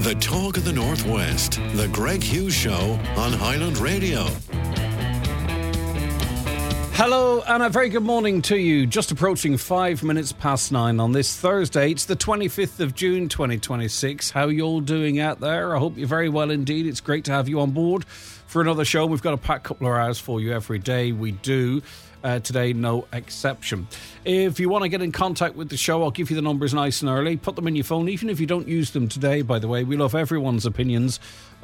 The talk of the Northwest, the Greg Hughes Show on Highland Radio. Hello and a very good morning to you. Just approaching 5 minutes past 9 on this Thursday. It's the 25th of June 2026. How are you all doing out there? I hope you're very well indeed. It's great to have you on board for another show. We've got a packed couple of hours for you every day. We do. Today, no exception. If you want to get in contact with the show, I'll give you the numbers nice and early. Put them in your phone, even if you don't use them today, by the way. We love everyone's opinions.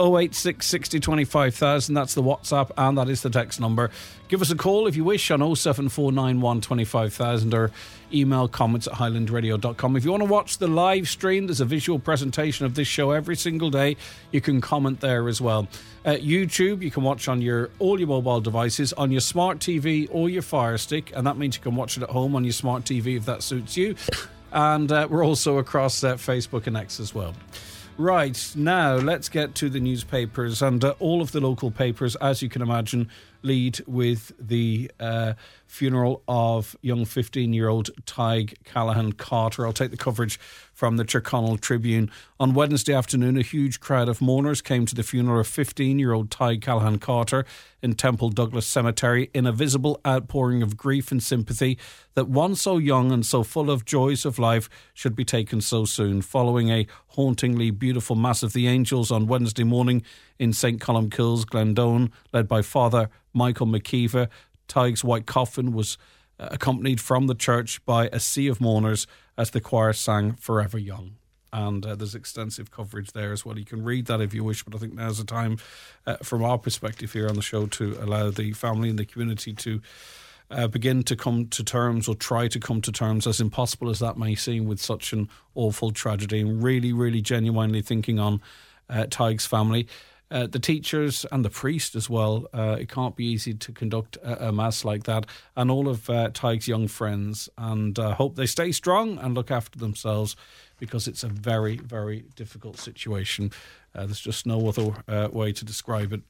086 60 25,000, that's the WhatsApp and that is the text number. Give us a call if you wish on 07491 25,000 or email comments at highlandradio.com. If you want to watch the live stream, there's a visual presentation of this show every single day. You can comment there as well. YouTube, you can watch on all your mobile devices, on your smart TV or your Fire Stick, and that means you can watch it at home on your smart TV if that suits you. And we're also across Facebook and X as well. Right, now let's get to the newspapers, and all of the local papers, as you can imagine, lead with the funeral of young 15-year-old Tig Callahan Carter. I'll take the coverage from the Tyrconnell Tribune. On Wednesday afternoon, a huge crowd of mourners came to the funeral of 15-year-old Tig Callahan Carter in Temple Douglas Cemetery in a visible outpouring of grief and sympathy that one so young and so full of joys of life should be taken so soon. Following a hauntingly beautiful Mass of the Angels on Wednesday morning in St Columkille's, Glendone, led by Father Michael McKeever, Tig's white coffin was accompanied from the church by a sea of mourners as the choir sang Forever Young. And there's extensive coverage there as well. You can read that if you wish, but I think now's the time from our perspective here on the show to allow the family and the community to begin to come to terms, or try to come to terms, as impossible as that may seem, with such an awful tragedy, and really, really genuinely thinking on Tig's family. The teachers and the priest as well. It can't be easy to conduct a mass like that. And all of Tig's young friends. And hope they stay strong and look after themselves, because it's a very, very difficult situation. There's just no other way to describe it.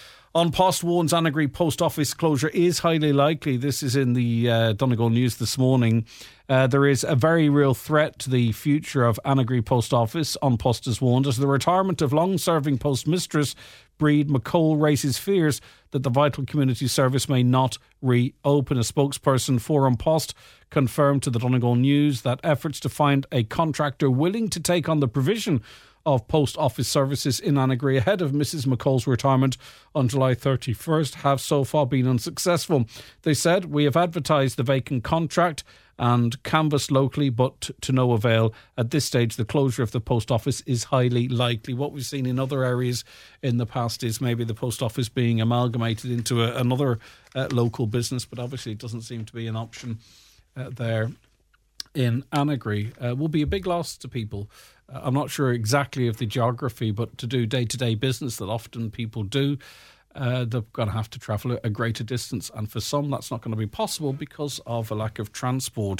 On Post warns Annagry Post Office closure is highly likely. This is in the Donegal News this morning. There is a very real threat to the future of Annagry Post Office. An Post has warned, as the retirement of long-serving postmistress Breed McCole raises fears that the vital community service may not reopen. A spokesperson for An Post confirmed to the Donegal News that efforts to find a contractor willing to take on the provision of post office services in Annagry ahead of Mrs McCall's retirement on July 31st have so far been unsuccessful. They said, "We have advertised the vacant contract and canvassed locally, but to no avail. At this stage, the closure of the post office is highly likely." What we've seen in other areas in the past is maybe the post office being amalgamated into another local business, but obviously it doesn't seem to be an option there in Annagry. Will be a big loss to people. I'm not sure exactly of the geography, but to do day-to-day business that often people do, they're going to have to travel a greater distance. And for some, that's not going to be possible because of a lack of transport.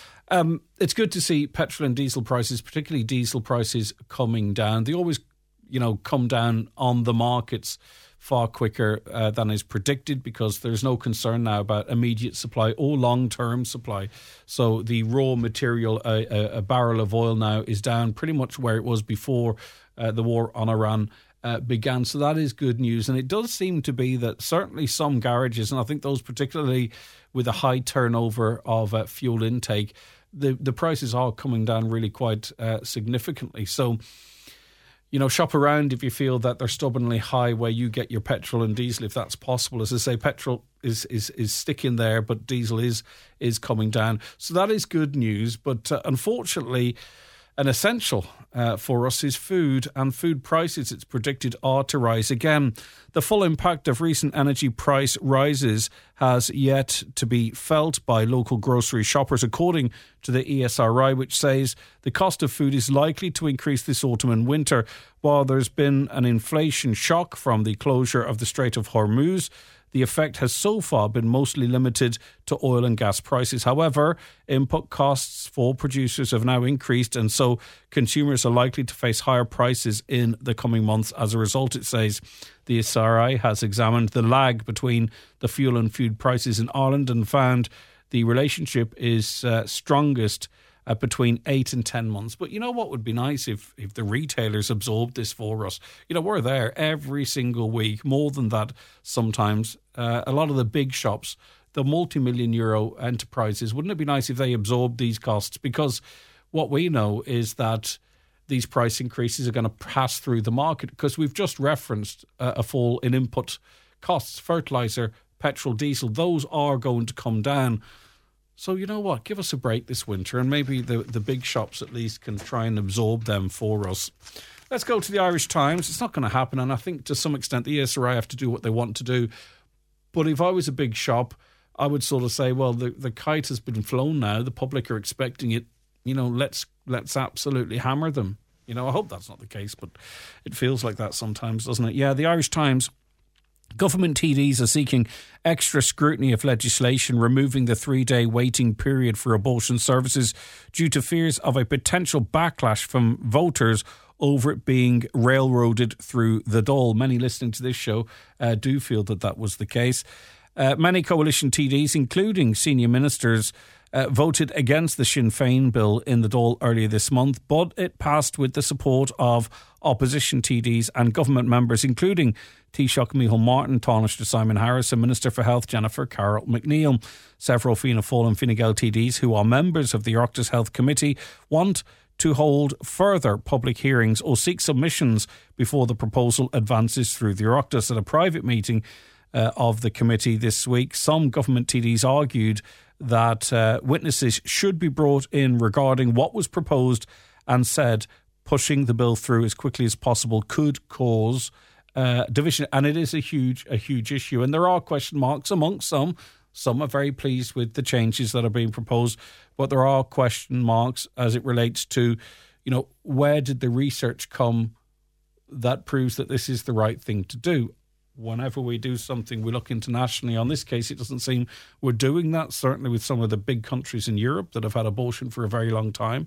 It's good to see petrol and diesel prices, particularly diesel prices, coming down. They always, come down on the markets far quicker than is predicted, because there's no concern now about immediate supply or long-term supply. So the raw material, a barrel of oil now is down pretty much where it was before the war on Iran began. So that is good news. And it does seem to be that certainly some garages, and I think those particularly with a high turnover of fuel intake, the prices are coming down really quite significantly. So, shop around if you feel that they're stubbornly high where you get your petrol and diesel, if that's possible. As I say, petrol is sticking there, but diesel is coming down. So that is good news. But unfortunately, an essential for us is food, and food prices, it's predicted, are to rise again. The full impact of recent energy price rises has yet to be felt by local grocery shoppers, according to the ESRI, which says the cost of food is likely to increase this autumn and winter. While there's been an inflation shock from the closure of the Strait of Hormuz, the effect has so far been mostly limited to oil and gas prices. However, input costs for producers have now increased, and so consumers are likely to face higher prices in the coming months. As a result, it says, the SRI has examined the lag between the fuel and food prices in Ireland and found the relationship is strongest between 8 and 10 months. But you know what would be nice if the retailers absorbed this for us? You know, we're there every single week, more than that sometimes. A lot of the big shops, the multi-million euro enterprises, wouldn't it be nice if they absorbed these costs? Because what we know is that these price increases are going to pass through the market, because we've just referenced a fall in input costs, fertiliser, petrol, diesel. Those are going to come down. So you know what? Give us a break this winter, and maybe the big shops at least can try and absorb them for us. Let's go to the Irish Times. It's not going to happen, and I think to some extent the ESRI have to do what they want to do. But if I was a big shop, I would sort of say, well, the kite has been flown now. The public are expecting it. You know, let's absolutely hammer them. You know, I hope that's not the case, but it feels like that sometimes, doesn't it? Yeah, the Irish Times. Government TDs are seeking extra scrutiny of legislation removing the 3-day waiting period for abortion services due to fears of a potential backlash from voters over it being railroaded through the Dáil. Many listening to this show do feel that was the case. Many coalition TDs, including senior ministers, voted against the Sinn Féin bill in the Dáil earlier this month, but it passed with the support of opposition TDs and government members, including Taoiseach Micheál Martin, Tánaiste Simon Harris and Minister for Health Jennifer Carroll McNeill. Several Fianna Fáil and Fine Gael TDs, who are members of the Oireachtas Health Committee, want to hold further public hearings or seek submissions before the proposal advances through the Oireachtas. At a private meeting of the committee this week, some government TDs argued that witnesses should be brought in regarding what was proposed, and said pushing the bill through as quickly as possible could cause division. And it is a huge issue. And there are question marks amongst some. Some are very pleased with the changes that are being proposed, but there are question marks as it relates to, you know, where did the research come that proves that this is the right thing to do? Whenever we do something, we look internationally. On this case, it doesn't seem we're doing that, certainly with some of the big countries in Europe that have had abortion for a very long time.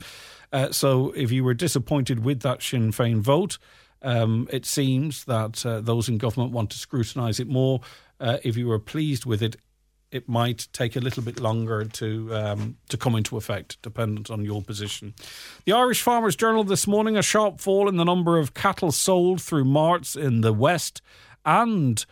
So if you were disappointed with that Sinn Féin vote, it seems that those in government want to scrutinise it more. If you were pleased with it, it might take a little bit longer to come into effect, dependent on your position. The Irish Farmers Journal this morning, a sharp fall in the number of cattle sold through marts in the west and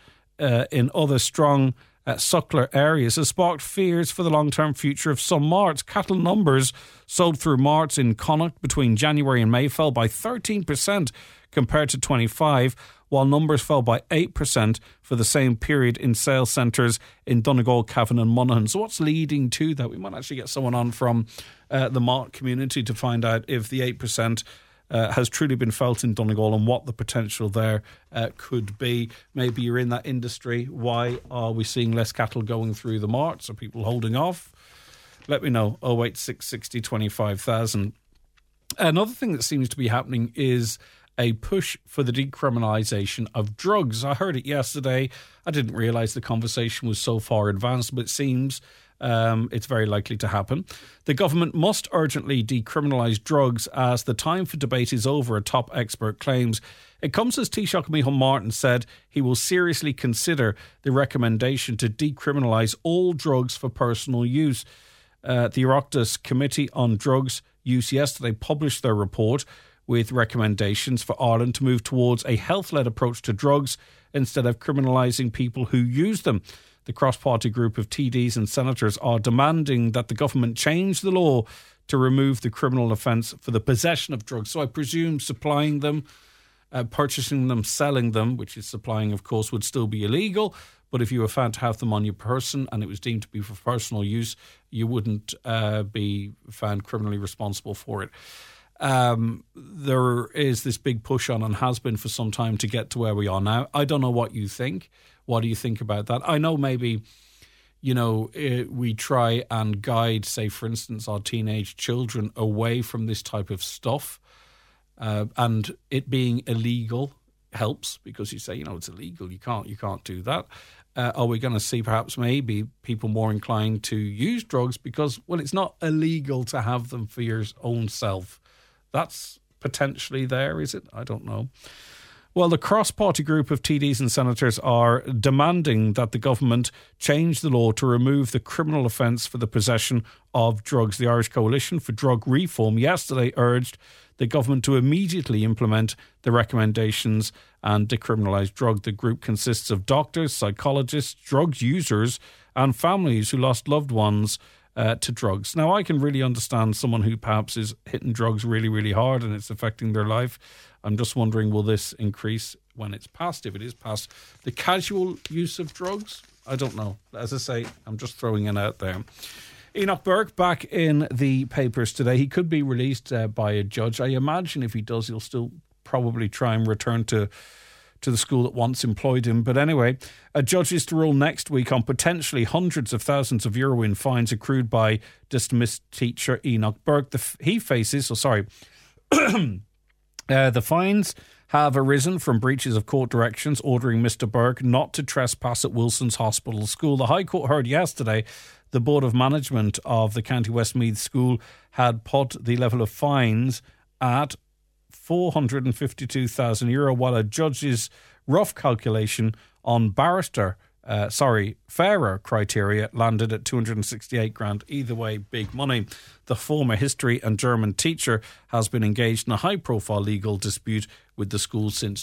in other strong suckler areas has sparked fears for the long-term future of some marts. Cattle numbers sold through marts in Connacht between January and May fell by 13% compared to 25, while numbers fell by 8% for the same period in sales centres in Donegal, Cavan and Monaghan. So what's leading to that? We might actually get someone on from the mart community to find out if the 8% has truly been felt in Donegal and what the potential there could be. Maybe you're in that industry. Why are we seeing less cattle going through the marts? Are people holding off? Let me know. 08660 25,000. Another thing that seems to be happening is a push for the decriminalisation of drugs. I heard it yesterday. I didn't realise the conversation was so far advanced, but it seems it's very likely to happen. The government must urgently decriminalise drugs as the time for debate is over, a top expert claims. It comes as Taoiseach Micheál Martin said he will seriously consider the recommendation to decriminalise all drugs for personal use. The Oireachtas Committee on Drugs Use yesterday published their report with recommendations for Ireland to move towards a health-led approach to drugs instead of criminalising people who use them. The cross-party group of TDs and senators are demanding that the government change the law to remove the criminal offence for the possession of drugs. So I presume supplying them, purchasing them, selling them, which is supplying, of course, would still be illegal. But if you were found to have them on your person and it was deemed to be for personal use, you wouldn't be found criminally responsible for it. There is this big push on and has been for some time to get to where we are now. I don't know what you think. What do you think about that? I know maybe, you know, we try and guide, say, for instance, our teenage children away from this type of stuff. And it being illegal helps because you say, you know, it's illegal. You can't do that. Are we going to see perhaps maybe people more inclined to use drugs because, well, it's not illegal to have them for your own self? That's potentially there, is it? I don't know. Well, the cross-party group of TDs and senators are demanding that the government change the law to remove the criminal offence for the possession of drugs. The Irish Coalition for Drug Reform yesterday urged the government to immediately implement the recommendations and decriminalise drug. The group consists of doctors, psychologists, drug users and families who lost loved ones to drugs. Now, I can really understand someone who perhaps is hitting drugs really, really hard and it's affecting their life. I'm just wondering, will this increase when it's passed, if it is passed, the casual use of drugs? I don't know. As I say, I'm just throwing it out there. Enoch Burke back in the papers today. He could be released by a judge. I imagine if he does, he'll still probably try and return to the school that once employed him. But anyway, a judge is to rule next week on potentially hundreds of thousands of euro in fines accrued by dismissed teacher Enoch Burke. The fines have arisen from breaches of court directions ordering Mr. Burke not to trespass at Wilson's Hospital School. The High Court heard yesterday the Board of Management of the County Westmeath School had put the level of fines at €452,000, while a judge's rough calculation on fairer criteria landed at 268 grand. Either way, big money. The former history and German teacher has been engaged in a high-profile legal dispute with the school since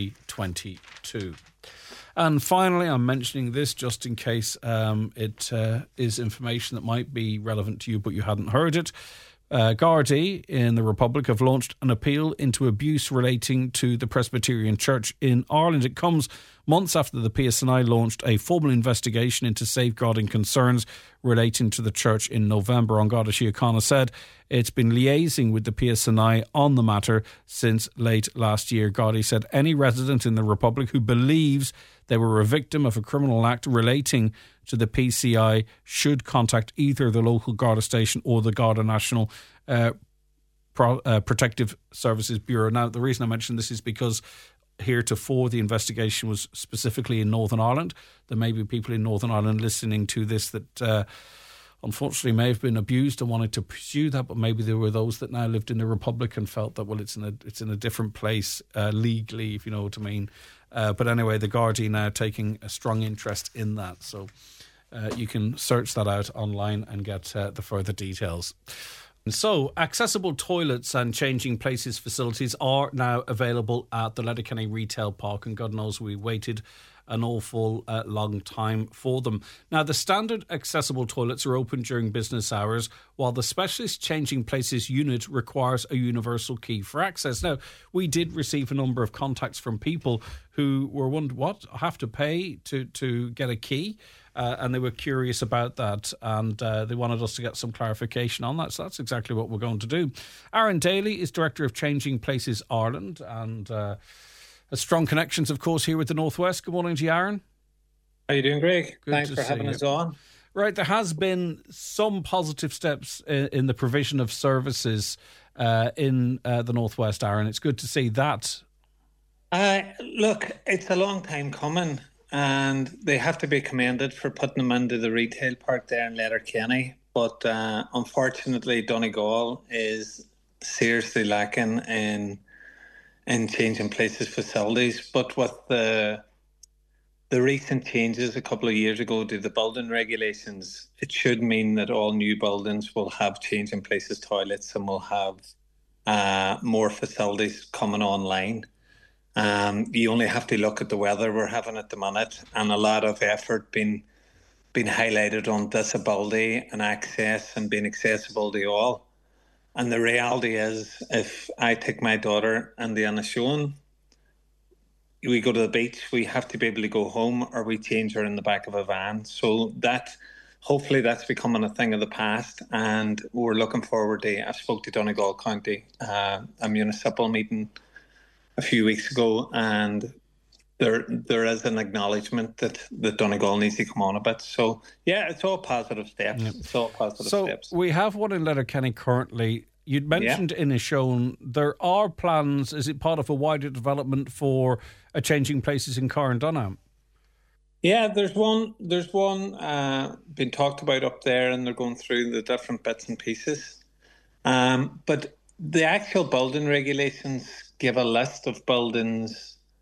2022. And finally, I'm mentioning this just in case it is information that might be relevant to you, but you hadn't heard it. Gardaí in the Republic have launched an appeal into abuse relating to the Presbyterian Church in Ireland. It comes months after the PSNI launched a formal investigation into safeguarding concerns relating to the church in November. Garda Síochána said it's been liaising with the PSNI on the matter since late last year. Gardaí said any resident in the Republic who believes they were a victim of a criminal act relating to the PCI should contact either the local Garda station or the Garda National Protective Services Bureau. Now, the reason I mention this is because heretofore the investigation was specifically in Northern Ireland. There may be people in Northern Ireland listening to this that unfortunately may have been abused and wanted to pursue that, but maybe there were those that now lived in the Republic and felt that, well, it's in a different place legally, if you know what I mean. But anyway, the Gardaí now taking a strong interest in that. So you can search that out online and get the further details. So, accessible toilets and changing places facilities are now available at the Letterkenny Retail Park, and God knows we waited an awful long time for them. Now, the standard accessible toilets are open during business hours, while the specialist changing places unit requires a universal key for access. Now, we did receive a number of contacts from people who were wondering, what, I have to pay to get a key? And they were curious about that, and they wanted us to get some clarification on that. So that's exactly what we're going to do. Aaron Daly is Director of Changing Places Ireland, and has strong connections, of course, here with the Northwest. Good morning to you, Aaron. How are you doing, Greg? Thanks for having us on. Right, there has been some positive steps in the provision of services in the Northwest, Aaron. It's good to see that. Look, it's a long time coming, and they have to be commended for putting them into the retail park there in Letterkenny. But unfortunately, Donegal is seriously lacking in changing places facilities. But with the recent changes a couple of years ago to the building regulations, it should mean that all new buildings will have changing places toilets and will have more facilities coming online. You only have to look at the weather we're having at the minute, and a lot of effort being highlighted on disability and access and being accessible to all. And the reality is, if I take my daughter and the Inishowen, we go to the beach, we have to be able to go home, or we change her in the back of a van. So hopefully that's becoming a thing of the past, and we're looking forward to. I spoke to Donegal County, a municipal meeting a few weeks ago, and there is an acknowledgement that Donegal needs to come on a bit. So yeah, it's all positive steps. Yep. It's all positive steps. So we have one in Letterkenny currently. You'd mentioned in Inishowen there are plans. Is it part of a wider development for a changing places in Carndonagh? Yeah, there's one being talked about up there, and they're going through the different bits and pieces. But the actual building regulations give a list of buildings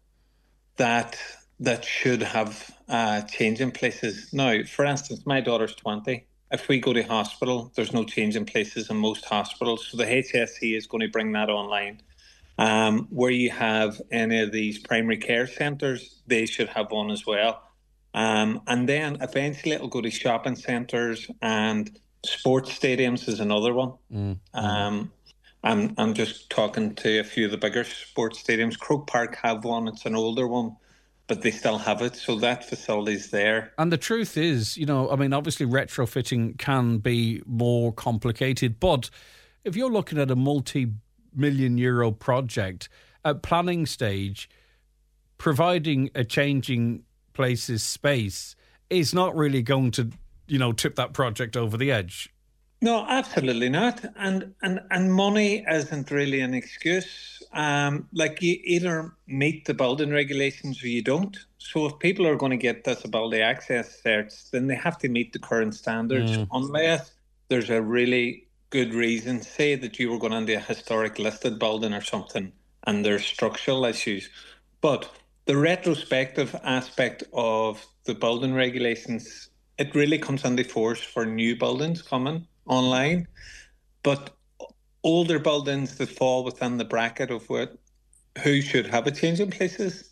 that should have change in places. Now, for instance, my daughter's 20. If we go to hospital, there's no change in places in most hospitals. So the HSE is going to bring that online. Where you have any of these primary care centres, they should have one as well. And then eventually it'll go to shopping centres, and sports stadiums is another one. I'm just talking to a few of the bigger sports stadiums. Croke Park have one. It's an older one, but they still have it. So that facility's there. And the truth is, obviously retrofitting can be more complicated, but if you're looking at a multi-million euro project at planning stage, providing a changing places space is not really going to, tip that project over the edge. No, absolutely not. And money isn't really an excuse. Like, you either meet the building regulations or you don't. So if people are going to get disability access certs, then they have to meet the current standards, unless there's a really good reason. Say that you were going into a historic listed building or something and there's structural issues. But the retrospective aspect of the building regulations, it really comes into force for new buildings coming online. But older buildings that fall within the bracket of who should have a change in places,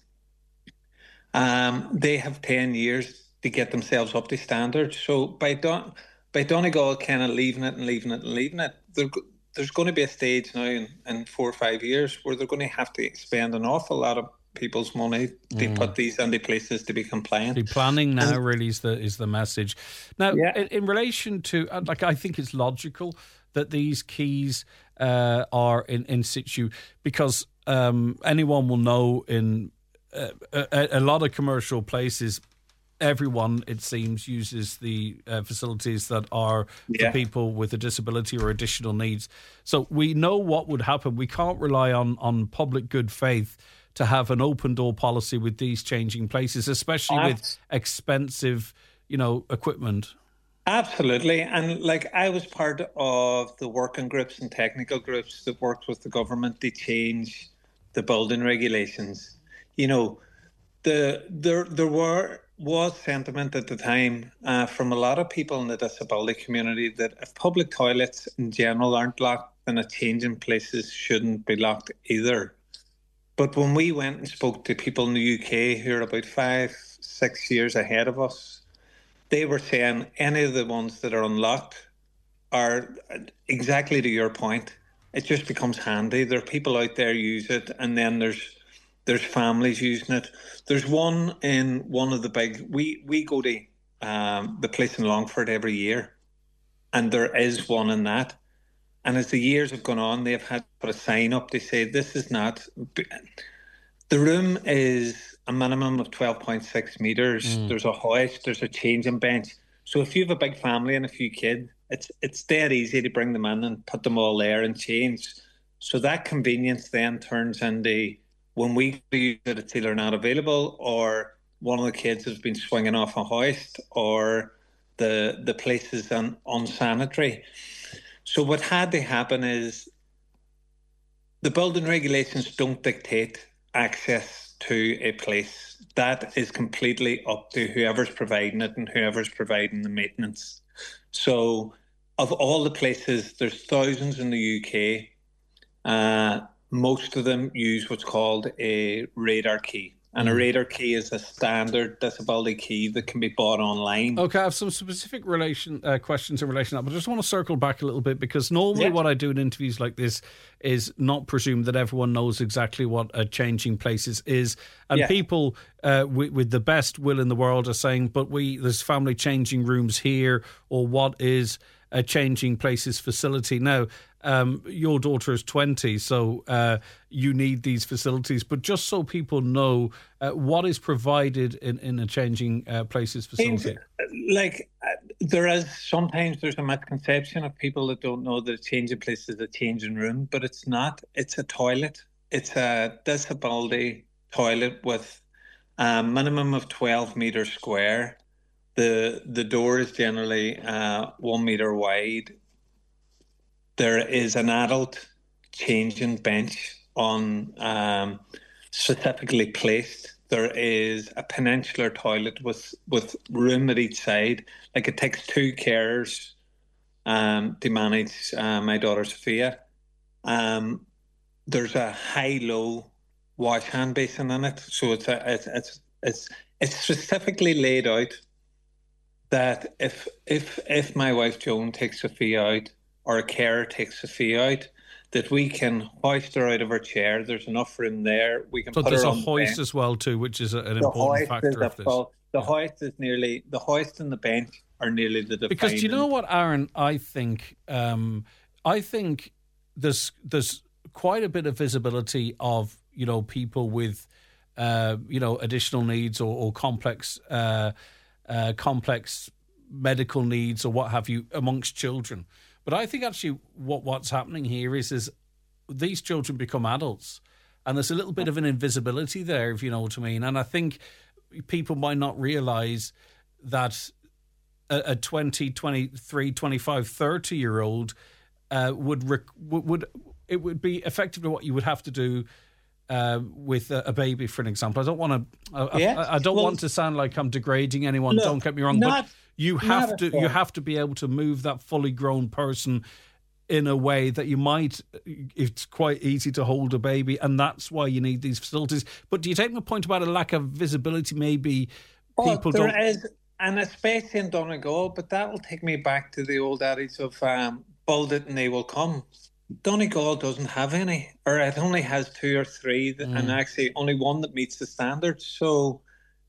they have 10 years to get themselves up to standard. So by Donegal kind of leaving it, there's going to be a stage now in 4 or 5 years where they're going to have to spend an awful lot of people's money to put these into places to be compliant. The planning now really is the message. Now, in relation to, I think it's logical that these keys are in situ, because anyone will know in a lot of commercial places, everyone, it seems, uses the facilities that are for people with a disability or additional needs. So we know what would happen. We can't rely on public good faith to have an open door policy with these changing places, especially with expensive, equipment. Absolutely. And I was part of the working groups and technical groups that worked with the government to change the building regulations. There was sentiment at the time from a lot of people in the disability community that if public toilets in general aren't locked, then a change in places shouldn't be locked either. But when we went and spoke to people in the UK who are about 5-6 years ahead of us, they were saying any of the ones that are unlocked are exactly to your point. It just becomes handy. There are people out there use it, and then there's families using it. There's one in one of the big. We go to the place in Longford every year, and there is one in that. And as the years have gone on, they've had to put a sign up to say this is not. The room is a minimum of 12.6 metres. There's a hoist, there's a changing bench. So if you have a big family and a few kids, it's dead easy to bring them in and put them all there and change. So that convenience then turns into, when we use it, it's either not available, or one of the kids has been swinging off a hoist, or the place is unsanitary. So what had to happen is the building regulations don't dictate access to a place. That is completely up to whoever's providing it and whoever's providing the maintenance. So of all the places, there's thousands in the UK. Most of them use what's called a radar key. And a radar key is a standard disability key that can be bought online. Okay, I have some specific questions in relation to that, but I just want to circle back a little bit, because normally what I do in interviews like this is not presume that everyone knows exactly what a changing places is. And people with the best will in the world are saying, but there's family changing rooms here, or what is a changing places facility? Now, your daughter is 20, so you need these facilities. But just so people know, what is provided in a changing places facility? Sometimes there's a misconception of people that don't know that a changing place is a changing room, but it's not. It's a toilet. It's a disability toilet with a minimum of 12 metres square. The door is generally 1 metre wide. There is an adult changing bench on specifically placed there is a peninsular toilet with room at each side. Like, it takes two carers to manage my daughter Sophia. There's a high-low wash hand basin in it, so it's specifically laid out that if my wife Joan takes Sophia out, or a carer takes Sophia out, that we can hoist her out of her chair. There's enough room there. We can. So put there's her a on hoist as well too, which is an important factor of this. The hoist and the bench are nearly the defining. Because you know what, Aaron, I think there's quite a bit of visibility of people with additional needs or complex medical needs or what have you amongst children. But I think actually what's happening here is these children become adults, and there's a little bit of an invisibility there, if you know what I mean. And I think people might not realise that a 20, 23, 25, 30-year-old would be effectively what you would have to do with a baby, for an example. I don't want to. Want to sound like I'm degrading anyone. Don't get me wrong, but you have to be able to move that fully grown person in a way that you might. It's quite easy to hold a baby, and that's why you need these facilities. But do you take my point about a lack of visibility? Maybe people don't. There is, and especially in Donegal, but that will take me back to the old adage of "build it and they will come." Donegal doesn't have any, or it only has two or three, and actually only one that meets the standards. So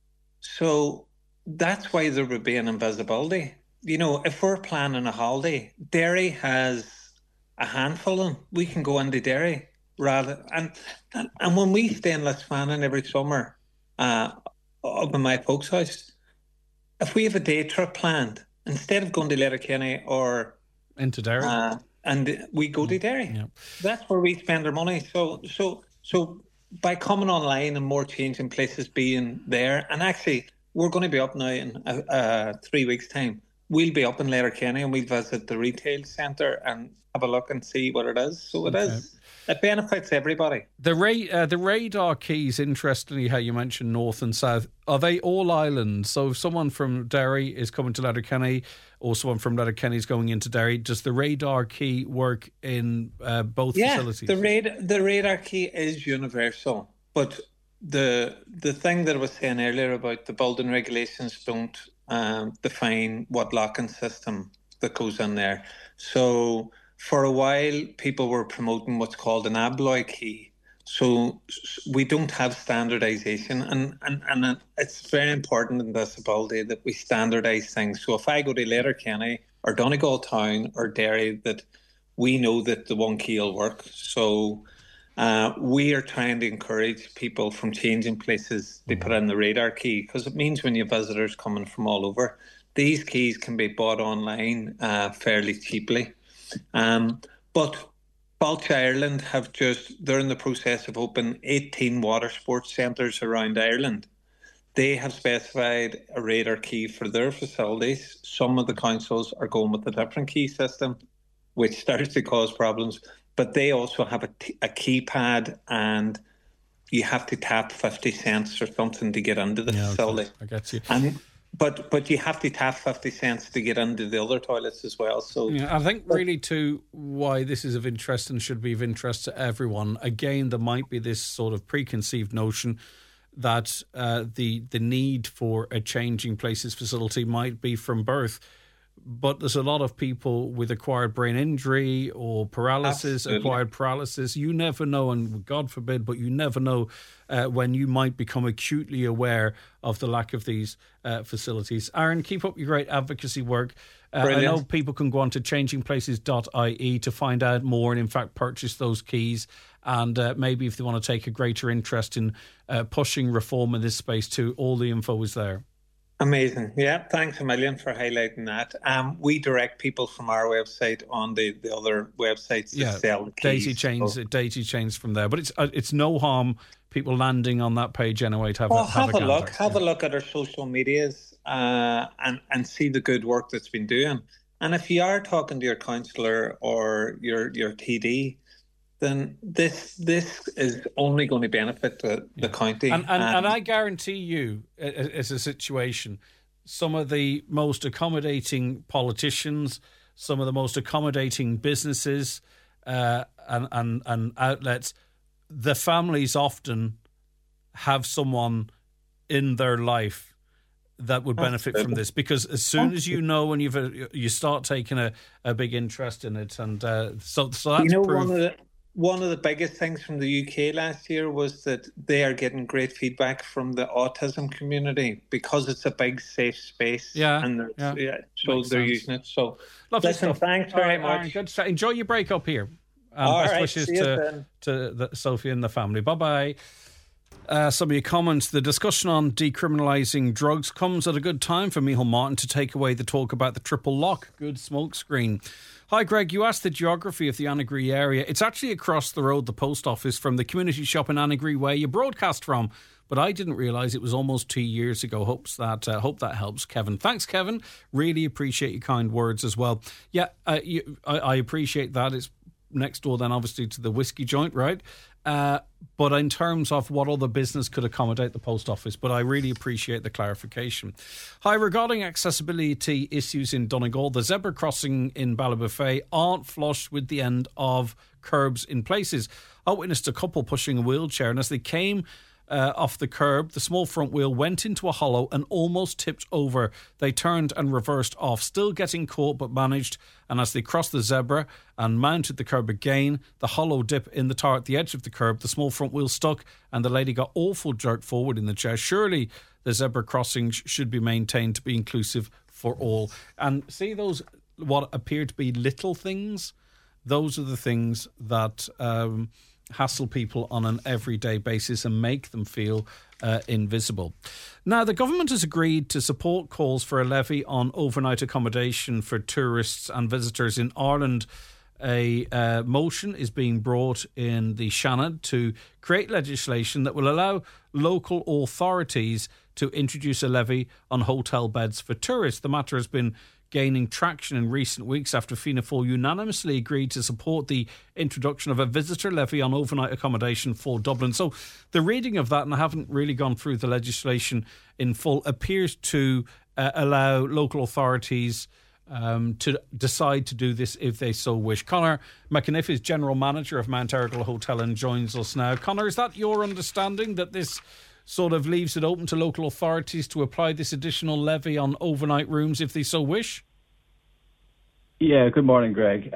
that's why there would be an invisibility. If we're planning a holiday, Derry has a handful of them. We can go into Derry and when we stay in Lisfannon every summer up in my folks' house, if we have a day trip planned, instead of going to Letterkenny or into Derry. And we go to Derry. Yeah. That's where we spend our money. So by coming online and more changing places being there, and actually we're going to be up now in 3 weeks' time. We'll be up in Letterkenny and we'll visit the retail centre and have a look and see what it is. So it benefits everybody. The radar keys, interestingly, how you mentioned north and south, are they all islands? So if someone from Derry is coming to Letterkenny, or someone from Letterkenny is going into Derry, does the radar key work in both facilities? The radar key is universal, but the thing that I was saying earlier about the building regulations don't define what locking system that goes in there. So for a while, people were promoting what's called an Abloy key. So we don't have standardisation, and it's very important in disability that we standardise things. So if I go to Letterkenny or Donegal Town or Derry, that we know that the one key will work. So we are trying to encourage people from changing places to put in the radar key, because it means when you have visitors coming from all over, these keys can be bought online fairly cheaply. But Balch Ireland they're in the process of opening 18 water sports centres around Ireland. They have specified a radar key for their facilities. Some of the councils are going with a different key system, which starts to cause problems. But they also have a keypad, and you have to tap 50 cents or something to get into the facility. Okay. I get you. But you have to tap 50 cents to get into the other toilets as well. So I think really too why this is of interest and should be of interest to everyone. Again, there might be this sort of preconceived notion that the need for a changing places facility might be from birth. But there's a lot of people with acquired brain injury or paralysis, acquired paralysis. You never know, and God forbid, but you never know when you might become acutely aware of the lack of these facilities. Aaron, keep up your great advocacy work. I know people can go on to changingplaces.ie to find out more and, in fact, purchase those keys. And maybe if they want to take a greater interest in pushing reform in this space too, all the info is there. Amazing. Yeah, thanks a million for highlighting that. We direct people from our website on the other websites to sell the keys. Daisy chains from there. But it's no harm people landing on that page anyway to have a look. Have a look at our social medias and see the good work that's been doing. And if you are talking to your councillor or your TD, then this is only going to benefit the county. And I guarantee you, it's a situation, some of the most accommodating politicians, some of the most accommodating businesses and outlets, the families often have someone in their life that would benefit from this, because as soon as you know and you start taking a big interest in it, and so that's proof. One of the biggest things from the UK last year was that they are getting great feedback from the autism community because it's a big safe space. So they're using it. So lovely stuff. Thanks very much. Aaron, good. Enjoy your break up here. Best wishes to Sophie and the family. Bye-bye. Some of your comments. The discussion on decriminalising drugs comes at a good time for Micheál Martin to take away the talk about the triple lock. Good smokescreen. Hi, Greg. You asked the geography of the Annagry area. It's actually across the road, the post office, from the community shop in Annagry where you broadcast from. But I didn't realise it was almost 2 years ago. Hope that helps, Kevin. Thanks, Kevin. Really appreciate your kind words as well. Yeah, I appreciate that. It's next door then, obviously, to the whiskey joint, right? But in terms of what other business could accommodate the post office, but I really appreciate the clarification. Hi, regarding accessibility issues in Donegal, the zebra crossing in Ballybofey aren't flush with the end of curbs in places. I witnessed a couple pushing a wheelchair, and as they came off the curb, the small front wheel went into a hollow and almost tipped over. They turned and reversed off, still getting caught but managed. And as they crossed the zebra and mounted the curb again, the hollow dip in the tar at the edge of the curb, the small front wheel stuck and the lady got awful jerk forward in the chair. Surely the zebra crossing should be maintained to be inclusive for all. And see those, what appear to be little things? Those are the things that hassle people on an everyday basis and make them feel invisible. Now, the government has agreed to support calls for a levy on overnight accommodation for tourists and visitors in Ireland. A motion is being brought in the Seanad to create legislation that will allow local authorities to introduce a levy on hotel beds for tourists. The matter has been gaining traction in recent weeks after Fianna Fáil unanimously agreed to support the introduction of a visitor levy on overnight accommodation for Dublin. So the reading of that, and I haven't really gone through the legislation in full, appears to allow local authorities to decide to do this if they so wish. Conor McAniff is General Manager of Mount Errigal Hotel and joins us now. Conor, is that your understanding, that this sort of leaves it open to local authorities to apply this additional levy on overnight rooms if they so wish? Yeah, good morning, Greg.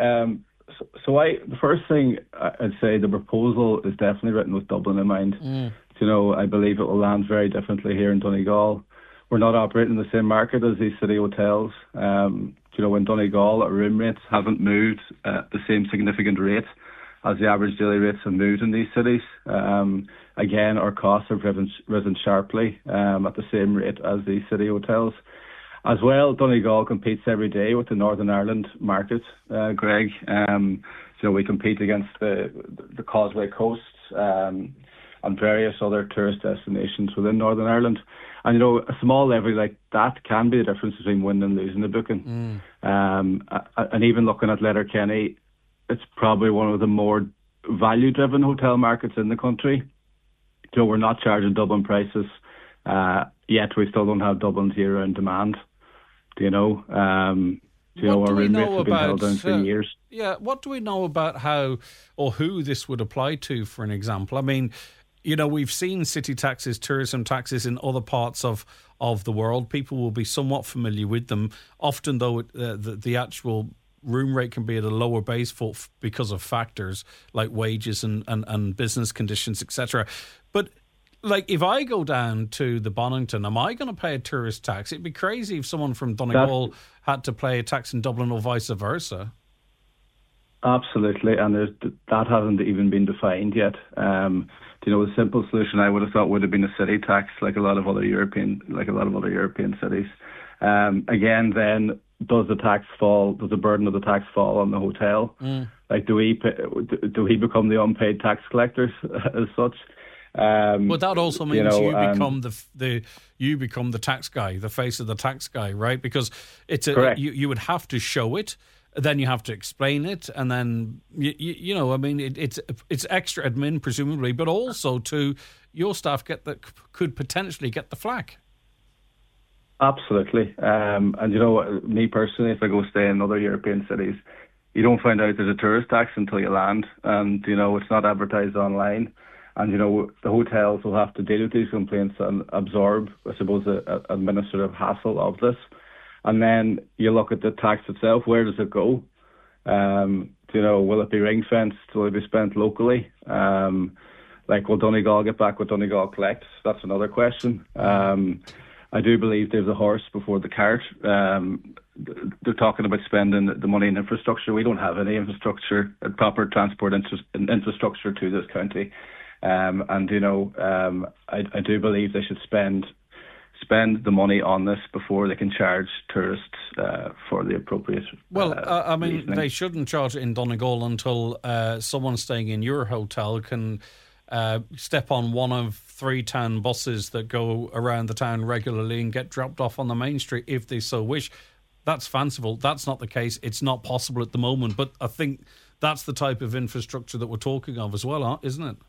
The first thing I'd say, the proposal is definitely written with Dublin in mind. You know, I believe it will land very differently here in Donegal. We're not operating in the same market as these city hotels. You know, in Donegal, our room rates haven't moved at the same significant rate as the average daily rates have moved in these cities. Again, our costs have risen sharply at the same rate as these city hotels. As well, Donegal competes every day with the Northern Ireland market, Greg. So we compete against the Causeway Coast and various other tourist destinations within Northern Ireland. And, you know, a small levy like that can be the difference between winning and losing the booking. And even looking at Letterkenny, it's probably one of the more value-driven hotel markets in the country. So we're not charging Dublin prices, yet we still don't have Dublin's year-round demand. Do you know? Our room rates have been held down for years. Yeah, what do we know about how or who this would apply to, for an example? I mean, you know, we've seen city taxes, tourism taxes in other parts of the world. People will be somewhat familiar with them. Often, though, the actual room rate can be at a lower base because of factors like wages and business conditions, etc. But like, if I go down to the Bonington, am I going to pay a tourist tax? It'd be crazy if someone from Donegal had to pay a tax in Dublin or vice versa. Absolutely, and that hasn't even been defined yet. The simple solution I would have thought would have been a city tax, like a lot of other European cities. Again, then, does the burden of the tax fall on the hotel? Like, do we become the unpaid tax collectors as such? Well, that also means you become the tax guy, the face of the tax guy, right? Because it's you would have to show it. then you have to explain it, and then you know, I mean, it's extra admin presumably, but also to your staff could potentially get the flack. Absolutely, and you know, me personally, if I go stay in other European cities, you don't find out there's a tourist tax until you land, and you know, it's not advertised online. And, you know, the hotels will have to deal with these complaints and absorb, I suppose, the administrative hassle of this. And then you look at the tax itself. Where does it go? You know, will it be ring-fenced? Will it be spent locally? Will Donegal get back what Donegal collects? That's another question. I do believe there's a horse before the cart. They're talking about spending the money in infrastructure. We don't have any infrastructure, proper transport infrastructure to this county. And, you know, I do believe they should spend the money on this before they can charge tourists for the appropriate I mean, reasoning. They shouldn't charge it in Donegal until someone staying in your hotel can step on one of 3 town buses that go around the town regularly and get dropped off on the main street if they so wish. That's fanciful. That's not the case. It's not possible at the moment. But I think that's the type of infrastructure that we're talking of as well, isn't it?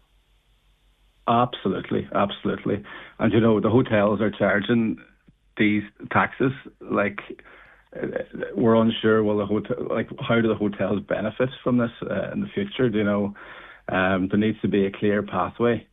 Absolutely. And, you know, the hotels are charging these taxes. Like, we're unsure, how do the hotels benefit from this in the future? You know, there needs to be a clear pathway.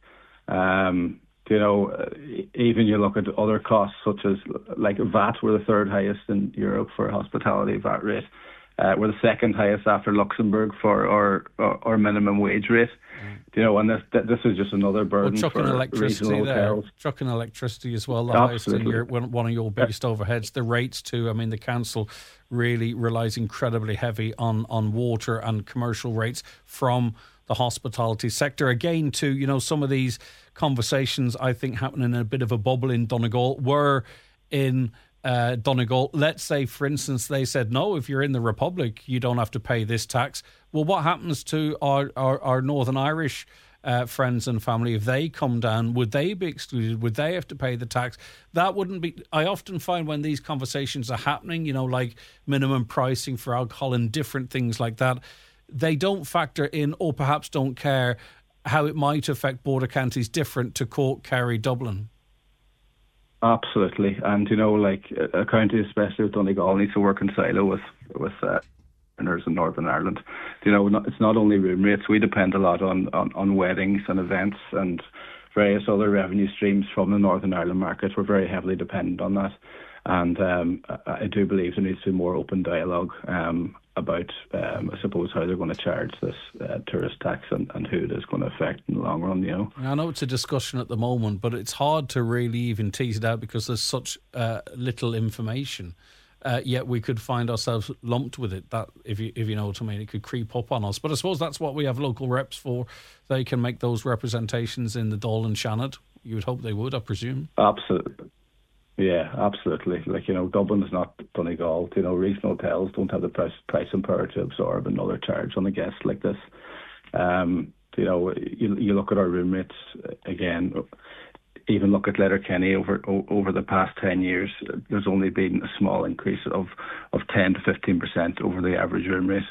You know, even you look at other costs, such as, like, VAT, we're the 3rd highest in Europe for hospitality VAT rate. We're the 2nd highest after Luxembourg for our minimum wage rate. You know, and this is just another burden for regional hotels. Chucking electricity as well, the highest in Europe, one of your biggest overheads. The rates too. I mean, the council really relies incredibly heavy on water and commercial rates from the hospitality sector. Again, too, you know, some of these conversations I think happen in a bit of a bubble in Donegal were in Donegal. Let's say, for instance, they said, no, if you're in the Republic, you don't have to pay this tax. Well, what happens to our Northern Irish friends and family if they come down? Would they be excluded? Would they have to pay the tax? That wouldn't be... I often find when these conversations are happening, you know, like minimum pricing for alcohol and different things like that, they don't factor in, or perhaps don't care, how it might affect border counties different to Cork, Kerry, Dublin. Absolutely, and you know, like a county, especially with Donegal, needs to work in silo with partners in Northern Ireland. You know, it's not only room rates. We depend a lot on weddings and events and various other revenue streams from the Northern Ireland market. We're very heavily dependent on that, and I do believe there needs to be more open dialogue about, I suppose, how they're going to charge this tourist tax and who it is going to affect in the long run, you know. I know it's a discussion at the moment, but it's hard to really even tease it out because there's such little information. Yet we could find ourselves lumped with it. That, if you know what I mean, it could creep up on us. But I suppose that's what we have local reps for. They can make those representations in the Dáil and Shannon. You would hope they would, I presume. Absolutely. Yeah, absolutely. Like, you know, Dublin is not Donegal. You know, regional hotels don't have the pricing power to absorb another charge on a guest like this. You know, you look at our room rates again. Even look at Letterkenny over the past 10 years. There's only been a small increase of 10 to 15% over the average room rate.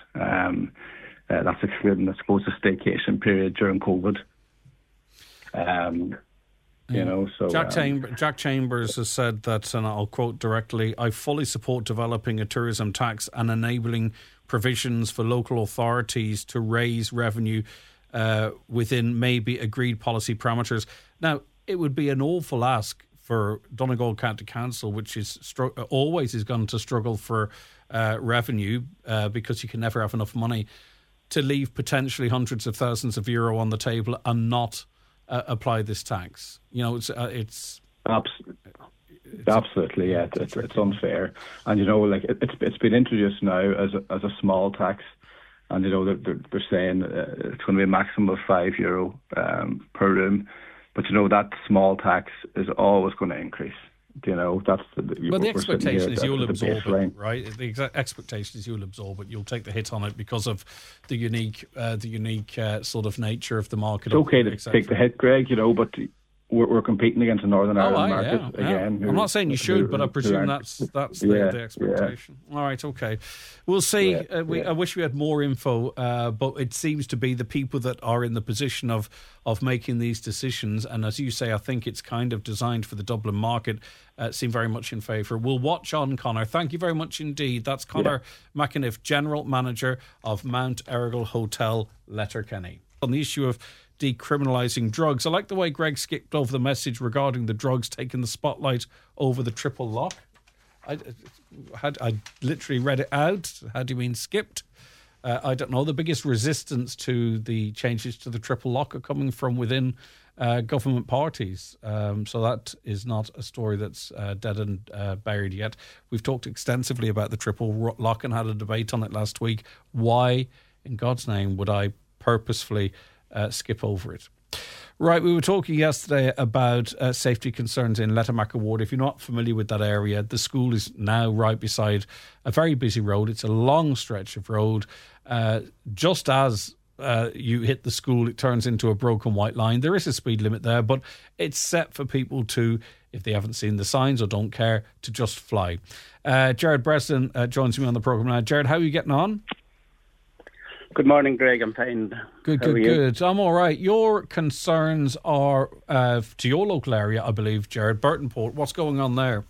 That's excluding, I suppose, the staycation period during COVID. You know, so Jack Chambers has said that, and I'll quote directly, "I fully support developing a tourism tax and enabling provisions for local authorities to raise revenue within maybe agreed policy parameters." Now, it would be an awful ask for Donegal County Council, which is always is going to struggle for revenue because you can never have enough money, to leave potentially hundreds of thousands of euro on the table and not apply this tax. You know, it's absolutely, yeah, it's unfair. And you know, like it's been introduced now as a small tax, and you know they're saying it's going to be a maximum of €5 per room, but you know that small tax is always going to increase. You know, that's the expectation is you'll absorb it, right? The expectation is you'll absorb it. You'll take the hit on it because of the unique sort of nature of the market. It's okay to take the hit, Greg. You know, but we're competing against the Northern Ireland market again. I'm not saying you should, but I presume that's the expectation. Yeah. All right, okay. We'll see. I wish we had more info, but it seems to be the people that are in the position of making these decisions, and as you say, I think it's kind of designed for the Dublin market, seem very much in favour. We'll watch on, Conor. Thank you very much indeed. That's Conor McAniff, General Manager of Mount Errigal Hotel, Letterkenny. On the issue of decriminalising drugs, I like the way Greg skipped over the message regarding the drugs taking the spotlight over the triple lock. I literally read it out. How do you mean skipped? I don't know. The biggest resistance to the changes to the triple lock are coming from within government parties. So that is not a story that's dead and buried yet. We've talked extensively about the triple lock and had a debate on it last week. Why, in God's name, would I purposefully skip over it? Right, we were talking yesterday about safety concerns in Lettermacca Ward. If you're not familiar with that area, the school is now right beside a very busy road. It's a long stretch of road. Just as you hit the school, it turns into a broken white line. There is a speed limit there, but it's set for people to, if they haven't seen the signs or don't care, to just fly. Jared Breslin joins me on the programme now. Jared, how are you getting on? Good morning, Greg. I'm fine. Good. I'm all right. Your concerns are to your local area, I believe, Jared, Burtonport. What's going on there?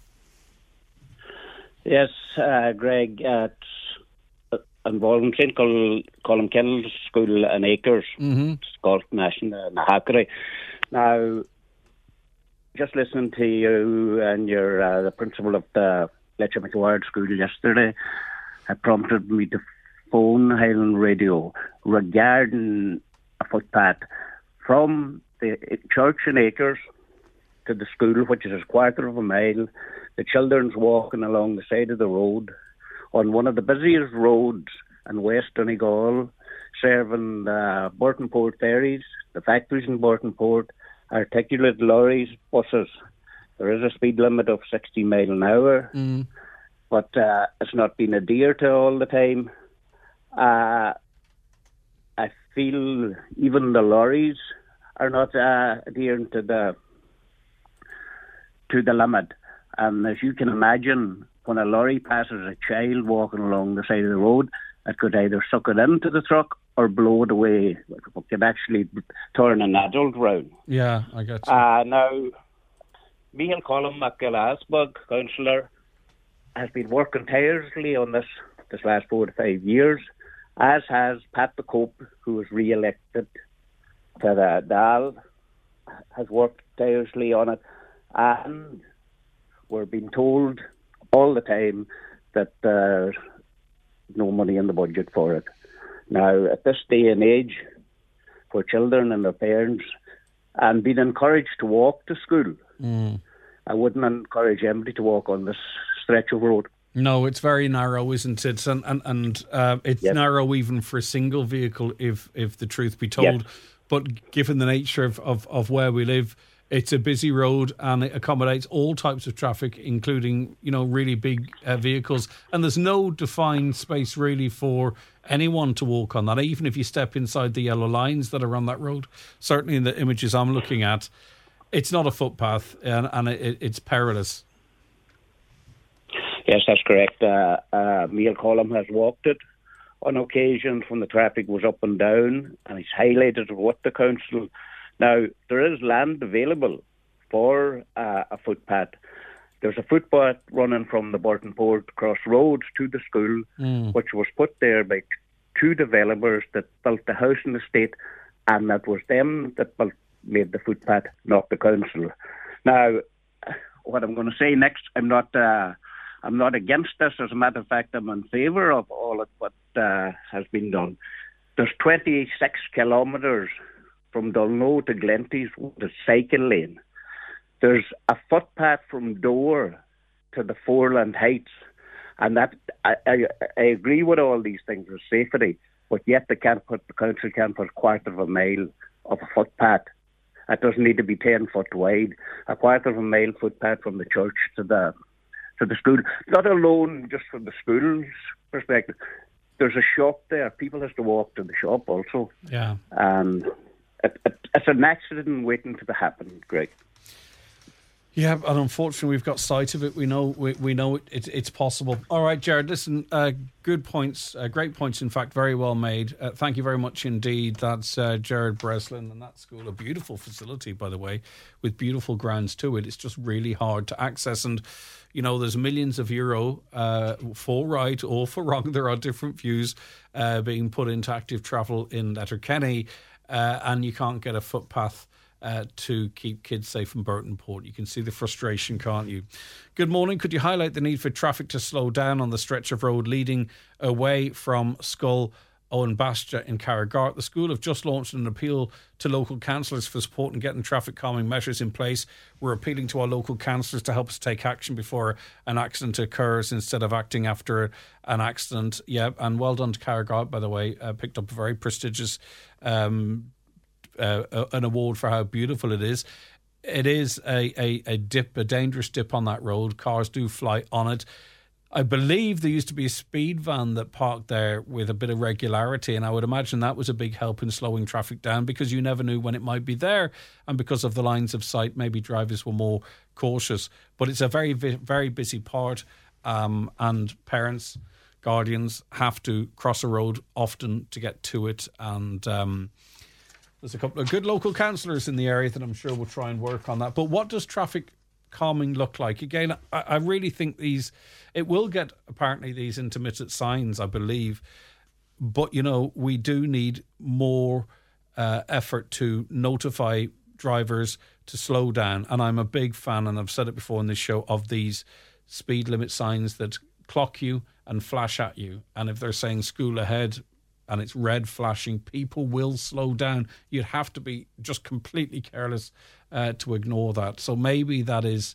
Yes, Greg, it's involved in St. Colm Kennel School in Acres. Mm-hmm. It's called National Nahakari. Now, just listening to you and your the principal of the Lettermacca Ward School yesterday had prompted me to phone Highland Radio regarding a footpath from the church in Acres to the school, which is a quarter of a mile. The children's walking along the side of the road on one of the busiest roads in West Donegal, serving the Burtonport ferries, the factories in Burtonport, articulate lorries, buses. There is a speed limit of 60 miles an hour, but it's not been adhered to all the time. I feel even the lorries are not adhering to the limit. And as you can imagine, when a lorry passes a child walking along the side of the road, it could either suck it into the truck or blow it away. It could actually turn an adult round. Yeah, I get you. Now, Michael Colm McGill-Asbog, councillor, has been working tirelessly on this last 4 to 5 years, as has Pat the Cope, who was re-elected to the Dáil, has worked tirelessly on it. And we're being told all the time that there's no money in the budget for it. Now, at this day and age, for children and their parents, and being encouraged to walk to school, I wouldn't encourage anybody to walk on this stretch of road. No, it's very narrow, isn't it? And it's narrow even for a single vehicle, if the truth be told. Yes. But given the nature of where we live, it's a busy road and it accommodates all types of traffic, including, really big vehicles. And there's no defined space really for anyone to walk on that, even if you step inside the yellow lines that are on that road. Certainly in the images I'm looking at, it's not a footpath and it's perilous. Yes, that's correct. Michael Colm has walked it on occasion when the traffic was up and down, and he's highlighted it with the council. Now, there is land available for a footpath. There's a footpath running from the Burtonport Crossroads to the school, which was put there by two developers that built the housing estate, and that was them that made the footpath, not the council. Now, what I'm going to say next, I'm not against this. As a matter of fact, I'm in favour of all of what has been done. There's 26 kilometres from Dulno to Glenties with a cycle lane. There's a footpath from Dore to the Foreland Heights. And that I agree with all these things with safety, but yet the council can't put a quarter of a mile of a footpath. It doesn't need to be 10 foot wide. A quarter of a mile footpath from the church to the school, not alone just from the school's perspective. There's a shop there. People have to walk to the shop also. Yeah. And it's an accident waiting to happen, Greg. Yeah, and unfortunately, we've got sight of it. We know it's possible. All right, Jared. Listen, good points, great points. In fact, very well made. Thank you very much indeed. That's Jared Breslin, and that school, a beautiful facility, by the way, with beautiful grounds to it. It's just really hard to access, and there's millions of euro for right or for wrong. There are different views being put into active travel in Letterkenny, and you can't get a footpath to keep kids safe from Burton Port. You can see the frustration, can't you? Good morning. Could you highlight the need for traffic to slow down on the stretch of road leading away from Schull Owen Bastia in Carragart? The school have just launched an appeal to local councillors for support in getting traffic calming measures in place. We're appealing to our local councillors to help us take action before an accident occurs instead of acting after an accident. Yeah, and well done to Carragart, by the way. Picked up a very prestigious an award for how beautiful it is. It is a dangerous dip on that road. Cars do fly on it. I believe there used to be a speed van that parked there with a bit of regularity, and I would imagine that was a big help in slowing traffic down because you never knew when it might be there, and because of the lines of sight, maybe drivers were more cautious. But it's a very, very busy part, and parents, guardians have to cross a road often to get to it, and there's a couple of good local councillors in the area that I'm sure will try and work on that. But what does traffic calming look like? Again, I really think it will get apparently these intermittent signs, I believe. But, we do need more effort to notify drivers to slow down. And I'm a big fan, and I've said it before in this show, of these speed limit signs that clock you and flash at you. And if they're saying school ahead and it's red flashing, people will slow down. You'd have to be just completely careless to ignore that. So maybe that is,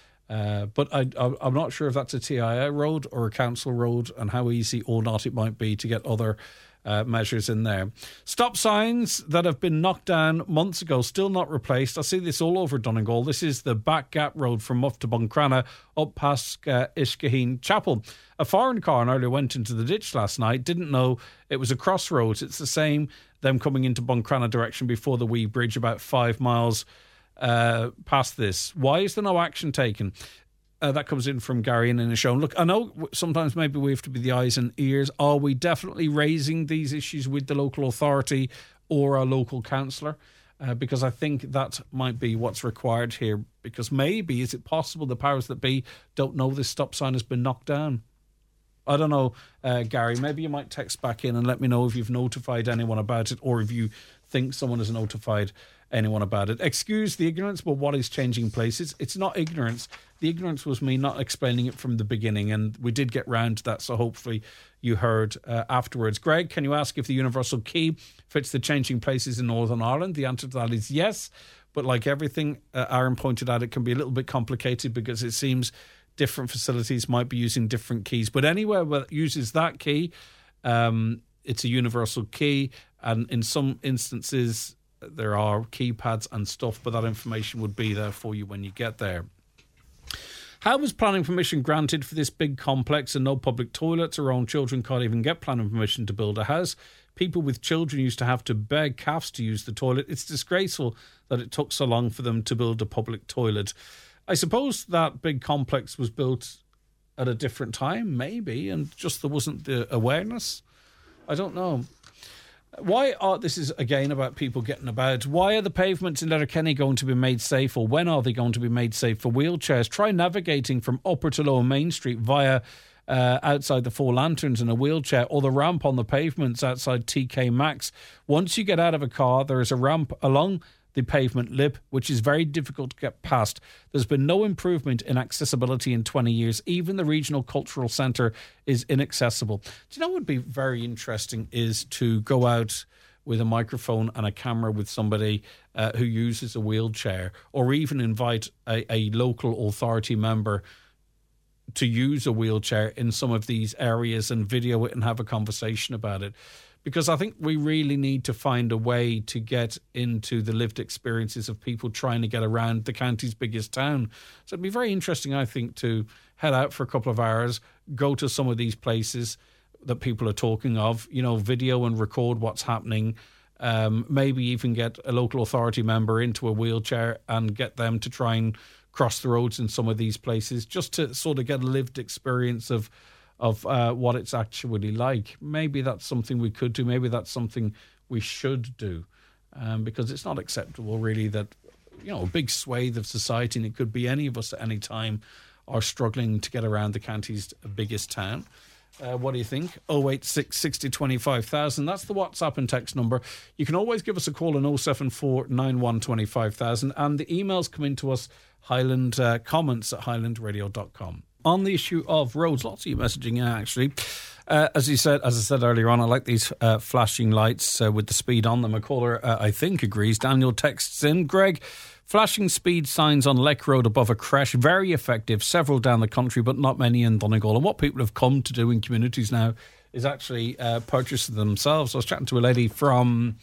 but I'm not sure if that's a TIA road or a council road and how easy or not it might be to get other measures in there. Stop signs that have been knocked down months ago, still not replaced. I see this all over Donegal. This is the back gap road from Muff to Buncrana up past Iskaheen Chapel. A foreign car earlier went into the ditch last night, didn't know it was a crossroads. It's the same, them coming into Buncrana direction before the wee bridge, about 5 miles past this. Why is there no action taken? That comes in from Gary in the show. Look, I know sometimes maybe we have to be the eyes and ears. Are we definitely raising these issues with the local authority or our local councillor? Because I think that might be what's required here. Because maybe, is it possible the powers that be don't know this stop sign has been knocked down? I don't know, Gary. Maybe you might text back in and let me know if you've notified anyone about it or if you think someone has notified anyone about it. Excuse the ignorance, but what is changing places? It's not ignorance. The ignorance was me not explaining it from the beginning, and we did get round to that, so hopefully you heard afterwards. Greg, can you ask if the universal key fits the changing places in Northern Ireland? The answer to that is yes, but like everything Aaron pointed out, it can be a little bit complicated because it seems different facilities might be using different keys. But anywhere where it uses that key, it's a universal key, and in some instances there are keypads and stuff, but that information would be there for you when you get there. How was planning permission granted for this big complex and no public toilets? Our own children can't even get planning permission to build a house. People with children used to have to beg CAFs to use the toilet. It's disgraceful that it took so long for them to build a public toilet. I suppose that big complex was built at a different time, maybe, and just there wasn't the awareness. I don't know. This is again about people getting about. Why are the pavements in Letterkenny going to be made safe, or when are they going to be made safe for wheelchairs? Try navigating from Upper to Lower Main Street via outside the Four Lanterns in a wheelchair, or the ramp on the pavements outside TK Maxx. Once you get out of a car, there is a ramp along the pavement lip, which is very difficult to get past. There's been no improvement in accessibility in 20 years. Even the regional cultural centre is inaccessible. Do you know what would be very interesting is to go out with a microphone and a camera with somebody who uses a wheelchair, or even invite a local authority member to use a wheelchair in some of these areas and video it and have a conversation about it. Because I think we really need to find a way to get into the lived experiences of people trying to get around the county's biggest town. So it'd be very interesting, I think, to head out for a couple of hours, go to some of these places that people are talking of, video and record what's happening, maybe even get a local authority member into a wheelchair and get them to try and cross the roads in some of these places, just to sort of get a lived experience of what it's actually like. Maybe that's something we could do. Maybe that's something we should do, because it's not acceptable, really, that a big swathe of society, and it could be any of us at any time, are struggling to get around the county's biggest town. What do you think? 086 60 25,000. That's the WhatsApp and text number. You can always give us a call on 074 91 25,000. And the emails come into us, Highland comments at highlandradio.com. On the issue of roads, lots of you messaging in, actually. As I said earlier on, I like these flashing lights with the speed on them. A caller, I think, agrees. Daniel texts in, Greg, flashing speed signs on Lake Road above a creche, very effective, several down the country, but not many in Donegal. And what people have come to do in communities now is actually purchase them themselves. I was chatting to a lady from,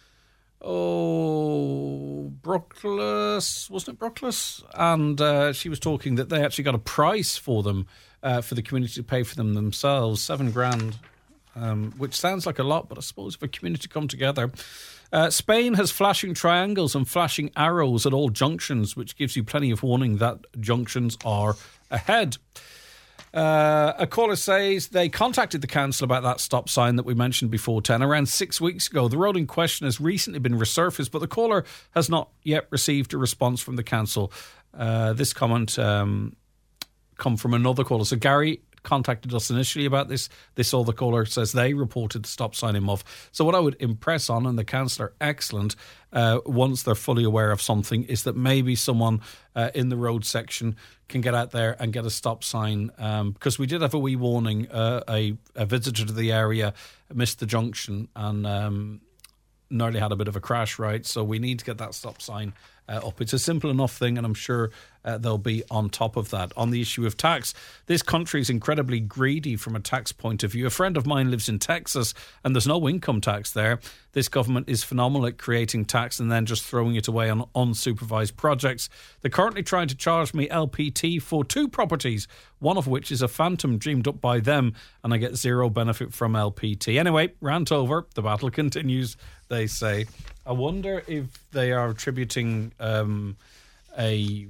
Brookles, wasn't it Brookles? And she was talking that they actually got a price for them, for the community to pay for them themselves, $7,000, which sounds like a lot, but I suppose if a community come together. Spain has flashing triangles and flashing arrows at all junctions, which gives you plenty of warning that junctions are ahead. A caller says they contacted the council about that stop sign that we mentioned before, 10, around 6 weeks ago. The road in question has recently been resurfaced, but the caller has not yet received a response from the council. This comment come from another caller. So Gary contacted us initially about this. All the caller says they reported the stop sign in Muff. So what I would impress on, and the council are excellent, once they're fully aware of something, is that maybe someone in the road section can get out there and get a stop sign, because we did have a wee warning. A visitor to the area missed the junction and nearly had a bit of a crash, right? So we need to get that stop sign up. It's a simple enough thing, and I'm sure they'll be on top of that. On the issue of tax, this country is incredibly greedy from a tax point of view. A friend of mine lives in Texas, and there's no income tax there. This government is phenomenal at creating tax and then just throwing it away on unsupervised projects. They're currently trying to charge me LPT for 2 properties, one of which is a phantom dreamed up by them, and I get zero benefit from LPT. Anyway, rant over. The battle continues, they say. I wonder if they are attributing a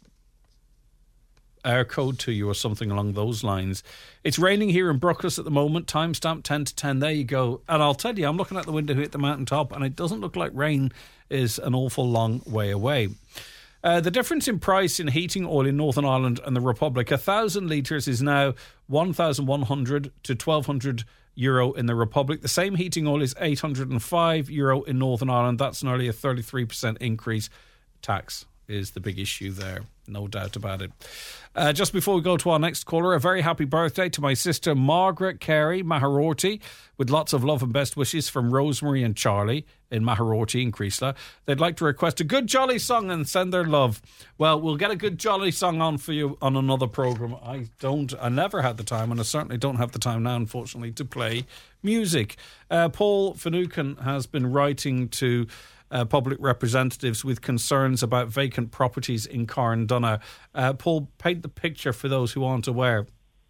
air code to you or something along those lines. It's raining here in Brookles at the moment. Timestamp 10 to 10. There you go. And I'll tell you, I'm looking out the window here at the mountaintop, and it doesn't look like rain is an awful long way away. The difference in price in heating oil in Northern Ireland and the Republic, 1,000 litres is now 1,100 to 1,200 euro in the Republic. The same heating oil is €805 in Northern Ireland. That's nearly a 33% increase. Tax is the big issue there, no doubt about it. Just before we go to our next caller, a very happy birthday to my sister Margaret Carey Maharorty, with lots of love and best wishes from Rosemary and Charlie in Maharorty in Creasla. They'd like to request a good jolly song and send their love. Well, we'll get a good jolly song on for you on another programme. I never had the time, and I certainly don't have the time now, unfortunately, to play music. Paul Finucane has been writing to public representatives with concerns about vacant properties in Carndonagh. Paul, paint the picture for those who aren't aware.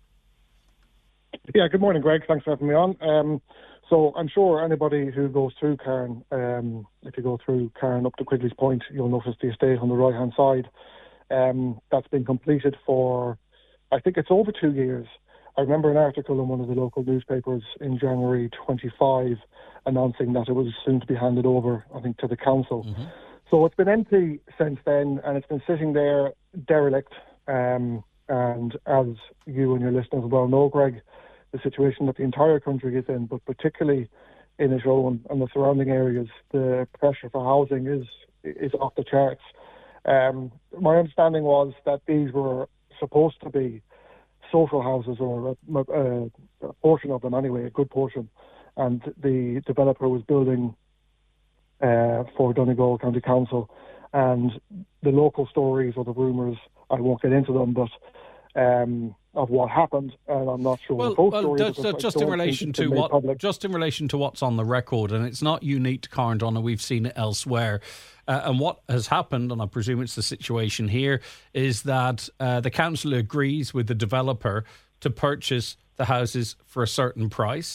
Yeah, good morning, Greg. Thanks for having me on. So I'm sure anybody who goes through Carn, if you go through Carn up to Quigley's Point, you'll notice the estate on the right-hand side. That's been completed for, I think it's over 2 years. I remember an article in one of the local newspapers in January 25 announcing that it was soon to be handed over, I think, to the council. Mm-hmm. So it's been empty since then, and it's been sitting there derelict. And as you and your listeners well know, Greg, the situation that the entire country is in, but particularly in Isrowan and the surrounding areas, the pressure for housing is off the charts. My understanding was that these were supposed to be social houses, or a portion of them anyway, a good portion. And the developer was building for Donegal County Council. And the local stories or the rumours, I won't get into them, but of what happened, and I'm not sure. Just in relation to what's on the record, and it's not unique to Carndonagh, we've seen it elsewhere. And what has happened, and I presume it's the situation here, is that the council agrees with the developer to purchase the houses for a certain price.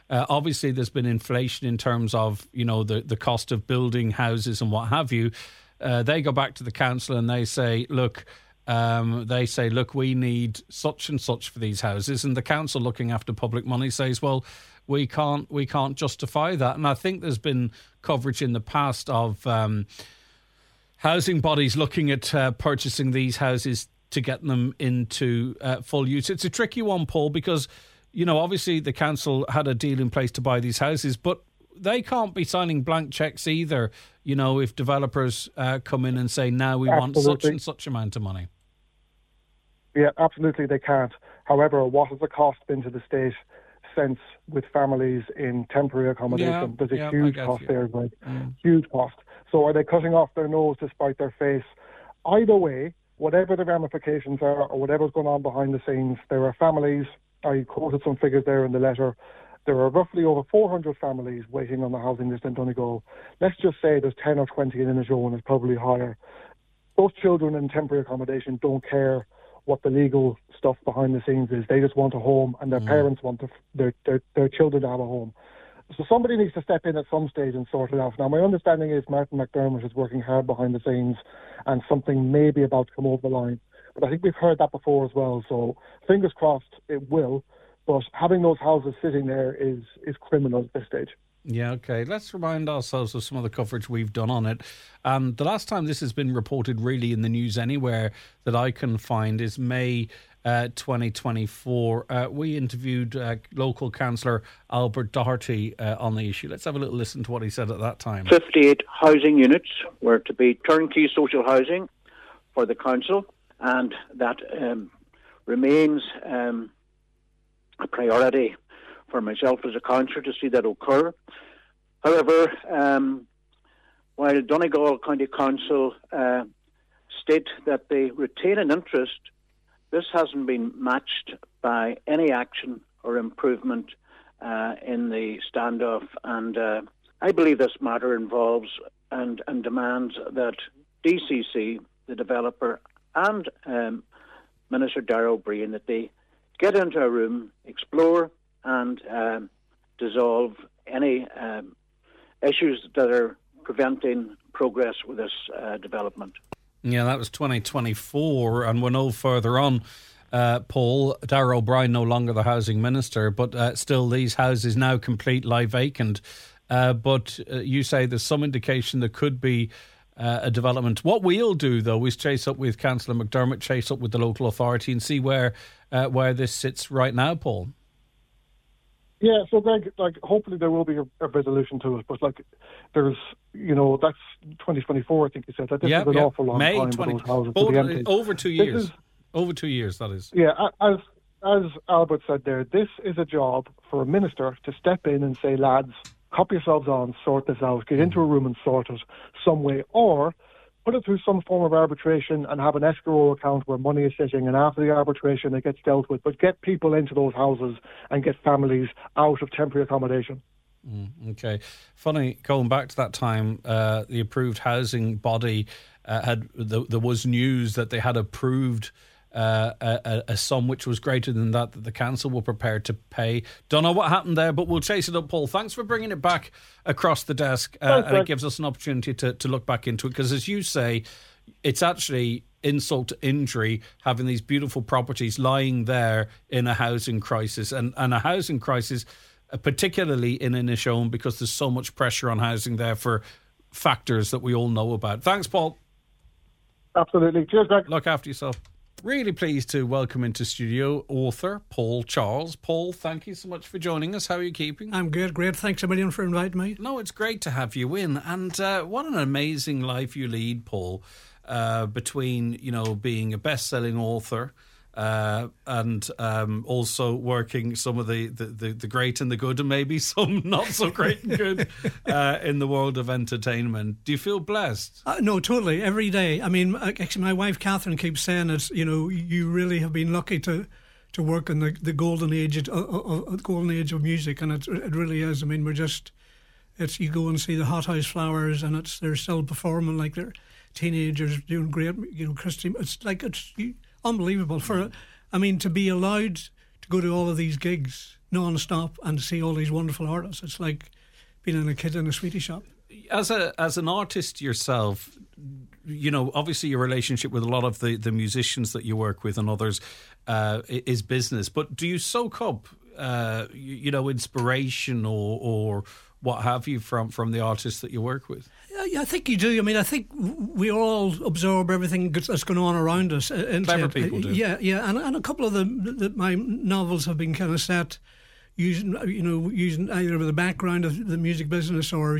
Obviously, there's been inflation in terms of, the cost of building houses and what have you. They go back to the council and they say, look, we need such and such for these houses. And the council, looking after public money, says, well, we can't justify that. And I think there's been coverage in the past of housing bodies looking at purchasing these houses to get them into full use. It's a tricky one, Paul, because, obviously the council had a deal in place to buy these houses, but they can't be signing blank cheques either, if developers come in and say, now we want such and such amount of money. Yeah, absolutely they can't. However, what has the cost been to the state since with families in temporary accommodation? There's a huge cost there, right? Huge cost. So are they cutting off their nose to spite their face? Either way, whatever the ramifications are or whatever's going on behind the scenes, there are families, I quoted some figures there in the letter, there are roughly over 400 families waiting on the housing list in Donegal. Let's just say there's 10 or 20 in Inishowen, and it's probably higher. Those children in temporary accommodation don't care what the legal stuff behind the scenes is. They just want a home, and their parents want their children to have a home. So somebody needs to step in at some stage and sort it out. Now, my understanding is Martin McDermott is working hard behind the scenes, and something may be about to come over the line. But I think we've heard that before as well. So fingers crossed it will. But having those houses sitting there is criminal at this stage. Yeah, okay. Let's remind ourselves of some of the coverage we've done on it. And the last time this has been reported really in the news anywhere that I can find is May 2024. We interviewed local councillor Albert Doherty on the issue. Let's have a little listen to what he said at that time. 58 housing units were to be turnkey social housing for the council, and that remains a priority for myself as a councillor to see that occur. However, while Donegal County Council state that they retain an interest, this hasn't been matched by any action or improvement in the standoff. And I believe this matter involves and demands that DCC, the developer, and Minister Darragh O'Brien, that they get into a room, explore and dissolve any issues that are preventing progress with this development. Yeah, that was 2024, and we're no further on, Paul. Darragh O'Brien no longer the housing minister, but still these houses now complete, lie vacant. But you say there's some indication there could be a development. What we'll do, though, is chase up with Councillor McDermott, chase up with the local authority and see where this sits right now, Paul. Yeah, so Greg, hopefully there will be a resolution to it, but there's, that's 2024, I think you said. That this is an awful long May time 20, for those houses over, to be empty. Over 2 years. Over 2 years, that is. Yeah, as Albert said there, this is a job for a minister to step in and say, lads, cop yourselves on, sort this out, get into a room and sort it some way, or put it through some form of arbitration and have an escrow account where money is sitting, and after the arbitration it gets dealt with. But get people into those houses and get families out of temporary accommodation. Okay. Funny, going back to that time, the approved housing body there was news that they had approved a sum which was greater than that the council were prepared to pay. Don't know what happened there, but we'll chase it up, Paul. Thanks for bringing it back across the desk, and it gives us an opportunity to look back into it, because as you say, it's actually insult to injury having these beautiful properties lying there in a housing crisis, and a housing crisis particularly in Inishowen, because there's so much pressure on housing there for factors that we all know about. Thanks, Paul. Absolutely. Cheers, Greg. Look after yourself. Really pleased to welcome into studio author Paul Charles. Paul, thank you so much for joining us. How are you keeping? I'm good, great. Thanks a million for inviting me. No, it's great to have you in. And what an amazing life you lead, Paul, between, being a best-selling author and also working some of the great and the good, and maybe some not so great and good in the world of entertainment. Do you feel blessed? No, totally. Every day. I mean, actually, my wife Catherine keeps saying it. You really have been lucky to work in the golden age of music, and it really is. I mean, it's you go and see the Hothouse Flowers, and they're still performing like they're teenagers doing great. Christy, it's unbelievable to be allowed to go to all of these gigs non-stop and see all these wonderful artists. It's like being a kid in a sweetie shop. As an artist yourself, you know, obviously your relationship with a lot of the musicians that you work with and others is business. But do you soak up, you know, inspiration or what have you from the artists that you work with? Yeah, I think you do. I mean, I think we all absorb everything that's going on around us. Clever people do. Yeah, and a couple of my novels have been kind of set using either the background of the music business or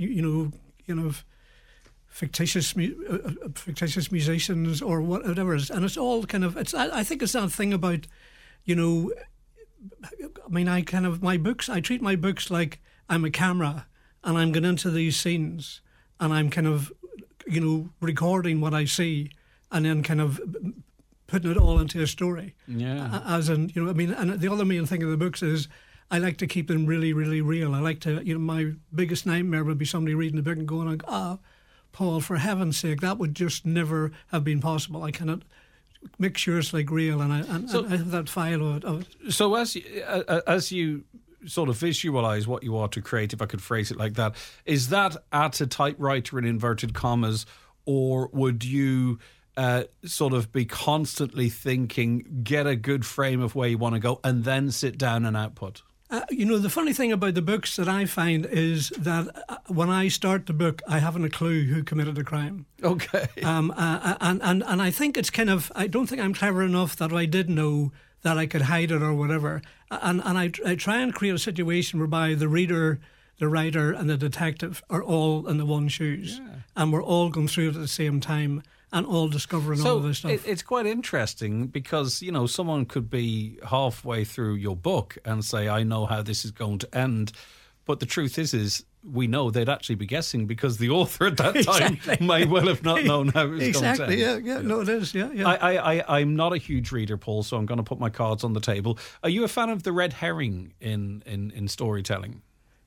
fictitious musicians or whatever it is. And it's all kind of I think it's that thing about, you know, I mean, I treat my books like I'm a camera and I'm going into these scenes and I'm kind of, you know, recording what I see and then kind of putting it all into a story. Yeah. As in, you know, I mean, and the other main thing of the books is I like to keep them really, really real. I like to, you know, my biggest nightmare would be somebody reading the book and going, Paul, for heaven's sake, that would just never have been possible. I cannot make sure it's like real, and I have that file of it. So as you sort of visualise what you are to create, if I could phrase it like that, is that at a typewriter in inverted commas, or would you sort of be constantly thinking, get a good frame of where you want to go, and then sit down and output? You know, the funny thing about the books that I find is that when I start the book, I haven't a clue who committed the crime. Okay. And I think it's kind of, I don't think I'm clever enough that I did know that I could hide it or whatever. And I try and create a situation whereby the reader, the writer and the detective are all in the one shoes. Yeah. And we're all going through it at the same time and all discovering all of this stuff. It's quite interesting because, you know, someone could be halfway through your book and say, I know how this is going to end. But the truth is we know they'd actually be guessing because the author at that time may well have not known how it was going to end. Yeah, no, it is, yeah. I'm not a huge reader, Paul, so I'm going to put my cards on the table. Are you a fan of the red herring in storytelling?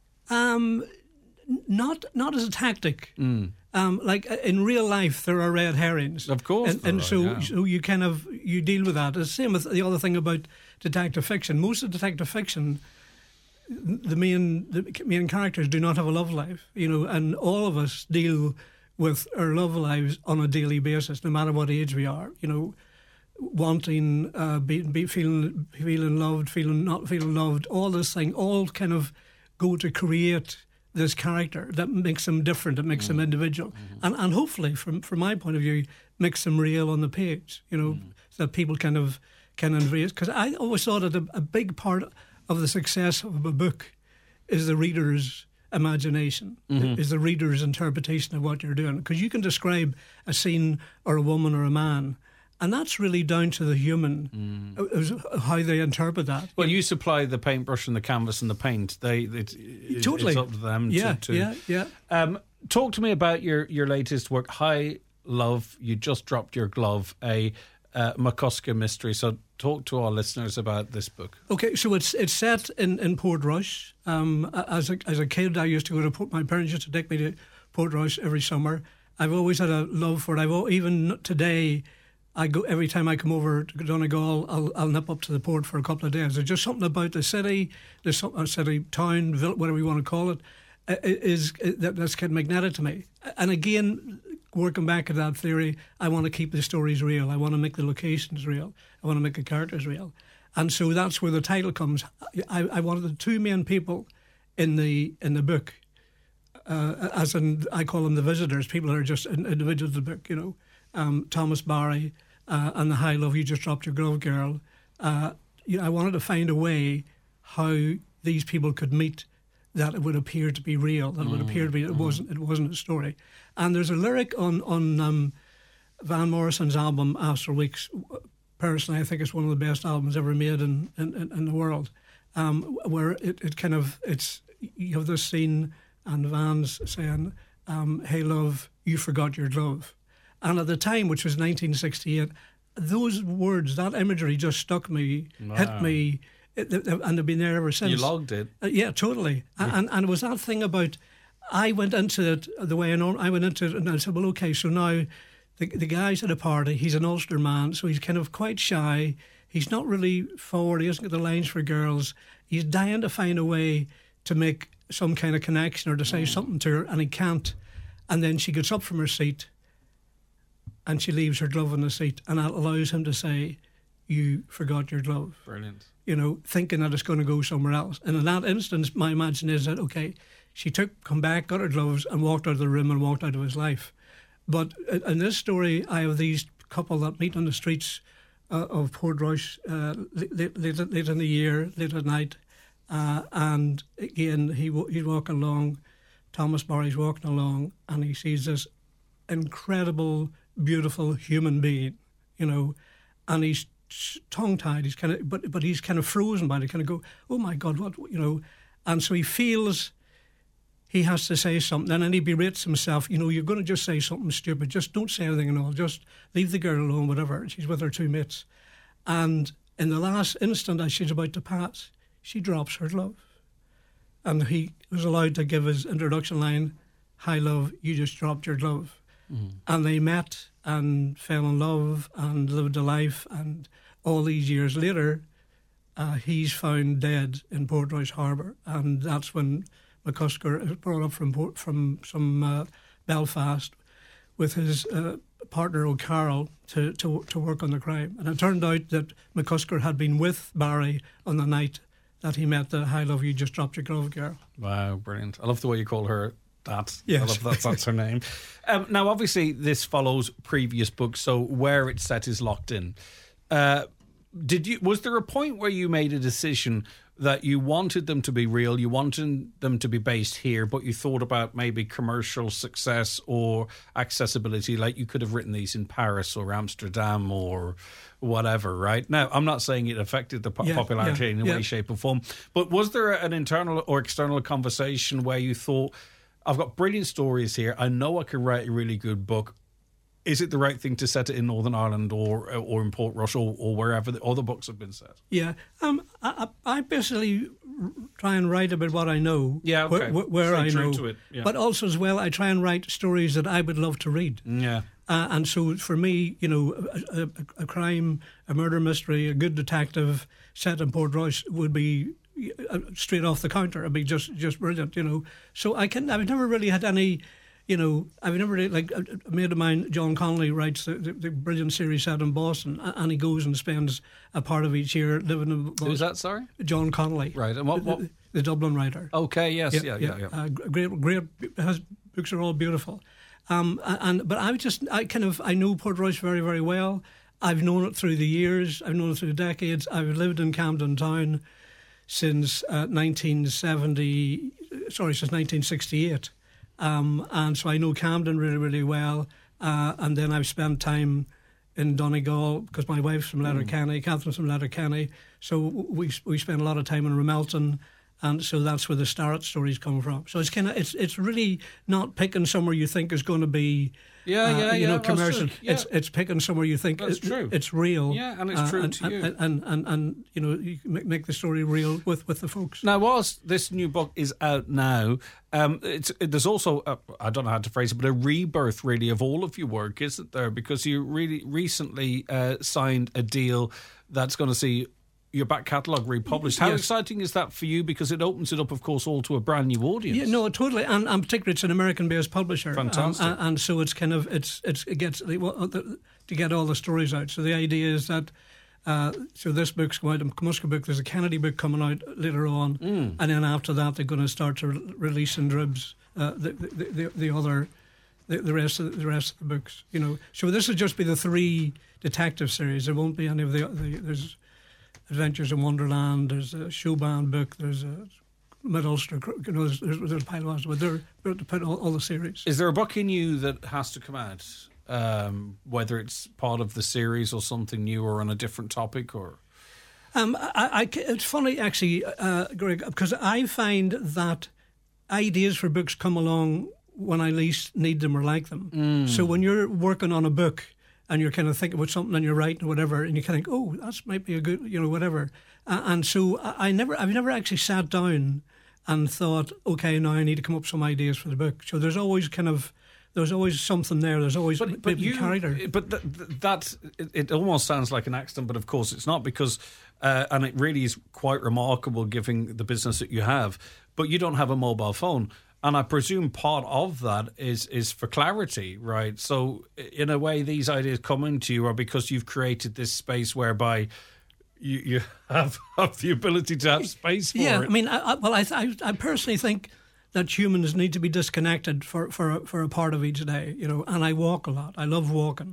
Not as a tactic. Like in real life, there are red herrings, of course, so you kind of you deal with that. It's the same with the other thing about detective fiction. Most of detective fiction, the main characters do not have a love life, you know, and all of us deal with our love lives on a daily basis, no matter what age we are. You know, wanting, feeling loved, not feeling loved. All this thing, all kind of go to create this character that makes them different, that makes them individual, and hopefully, from my point of view, makes them real on the page. You know, so that people kind of can embrace. Because I always thought that a big part of the success of a book is the reader's imagination, is the reader's interpretation of what you're doing. Because you can describe a scene or a woman or a man, and that's really down to the human, how they interpret that. Well, you supply the paintbrush and the canvas and the paint. Totally. It's up to them. Yeah. Talk to me about your latest work, High Love. You just dropped your glove, a McCusker mystery. So talk to our listeners about this book. Okay, so it's set in Portrush. As a kid, I used to go to my parents used to take me to Portrush every summer. I've always had a love for it. Even today, I go every time I come over to Donegal. I'll nip up to the port for a couple of days. There's just something about the city, city, town, whatever you want to call it, that's kind of magnetic to me. And again, working back to that theory, I want to keep the stories real. I want to make the locations real. I want to make the characters real. And so that's where the title comes. I wanted the two main people in the book, as in I call them the visitors. People are just individuals of the book, you know. Thomas Barry and the High Love, You Just Dropped Your Glove Girl. I wanted to find a way how these people could meet that it would appear to be real, that it would appear to be it wasn't a story. And there's a lyric on Van Morrison's album After Weeks. Personally, I think it's one of the best albums ever made in the world, where it's you have this scene and Van's saying, "Hey love, you forgot your glove." And at the time, which was 1968, those words, that imagery just stuck me, hit me, and they've been there ever since. You logged it. Yeah, totally. And it was that thing about, I went into it the way I went into it, and I said, well, okay, so now the guy's at a party, he's an Ulster man, so he's kind of quite shy, He's not really forward. He doesn't get the lines for girls. He's dying to find a way to make some kind of connection or to say something to her, and he can't. And then she gets up from her seat and she leaves her glove on the seat, and that allows him to say, "You forgot your glove." Brilliant. You know, thinking that it's going to go somewhere else. And in that instance, my imagination is that, okay, she come back, got her gloves, and walked out of the room and walked out of his life. But in this story, I have these couple that meet on the streets of Portrush late in the year, late at night. And again, he's walking along, Thomas Barry's walking along, and he sees this incredible, beautiful human being, you know, and he's tongue-tied. He's kind of, but he's kind of frozen by it. He kind of go, "Oh my God, what," you know, and so he feels he has to say something, and then he berates himself. You know, you're going to just say something stupid. Just don't say anything at all. Just leave the girl alone, whatever. She's with her two mates, and in the last instant as she's about to pass, she drops her glove, and he was allowed to give his introduction line, "Hi, love, you just dropped your glove." And they met and fell in love and lived a life, and all these years later, he's found dead in Portrush Harbour, and that's when McCusker is brought up from Belfast with his partner O'Carroll to work on the crime. And it turned out that McCusker had been with Barry on the night that he met the "Hi, love, you just dropped your glove" girl. Wow, brilliant. I love the way you call her that. Yes. I love that's her name. Now, obviously, this follows previous books, so where it's set is locked in. Was there a point where you made a decision that you wanted them to be real, you wanted them to be based here, but you thought about maybe commercial success or accessibility, like you could have written these in Paris or Amsterdam or whatever, right? Now, I'm not saying it affected the popularity in any way, shape or form, but was there an internal or external conversation where you thought, I've got brilliant stories here, I know I can write a really good book, is it the right thing to set it in Northern Ireland or in Portrush or wherever the other books have been set? Yeah, I basically try and write about what I know, where I know, to it. Yeah. But also as well, I try and write stories that I would love to read. Yeah. And so for me, you know, a crime, a murder mystery, a good detective set in Portrush would be straight off the counter. It'd be just brilliant, you know. So I've never really had any. You know, I've never really, like a mate of mine, John Connolly, writes the brilliant series set in Boston, and he goes and spends a part of each year living in Boston. Who's that, sorry? John Connolly. Right, and what? The Dublin writer. Okay, yes, yeah. Great, his books are all beautiful. But I know Portrush very, very well. I've known it through the years, I've known it through the decades. I've lived in Camden Town since 1968. And so I know Camden really, really well. And then I've spent time in Donegal because my wife's from Letterkenny, Catherine's from Letterkenny. So we spend a lot of time in Ramelton, and so that's where the Starrett stories come from. So it's really not picking somewhere you think is going to be commercial. It's picking somewhere you think it's real. Yeah, and it's true to you. And you know, you make the story real with the folks. Now, whilst this new book is out now, there's also, I don't know how to phrase it, but a rebirth really of all of your work, isn't there? Because you really recently signed a deal that's going to see your back catalogue republished. How exciting is that for you? Because it opens it up, of course, all to a brand new audience. Yeah, no, totally, and particularly it's an American-based publisher. Fantastic. And so it's kind of it gets to get all the stories out. So the idea is that so this book's going out, a Musker book. There's a Kennedy book coming out later on, and then after that they're going to start to release in dribs the rest of the books. You know, so this will just be the 3 detective series. There won't be any of there's Adventures in Wonderland, there's a Showband book, there's a Mid-Ulster, you know, there's a pile of others, but they're to put all the series. Is there a book in you that has to come out, whether it's part of the series or something new or on a different topic? Or it's funny, actually, Greg, because I find that ideas for books come along when I least need them or like them. So when you're working on a book, and you're kind of thinking about something and you're writing or whatever, and you kind of think, oh, that might be a good, you know, whatever. And so I've never actually sat down and thought, okay, now I need to come up with some ideas for the book. So there's always kind of there's always something there. There's always character. But it almost sounds like an accident, but of course it's not, because and it really is quite remarkable given the business that you have. But you don't have a mobile phone. And I presume part of that is for clarity, right? So in a way, these ideas come into you are because you've created this space whereby you have the ability to have space for it. Yeah, I mean, I personally think that humans need to be disconnected for a part of each day, you know. And I walk a lot. I love walking,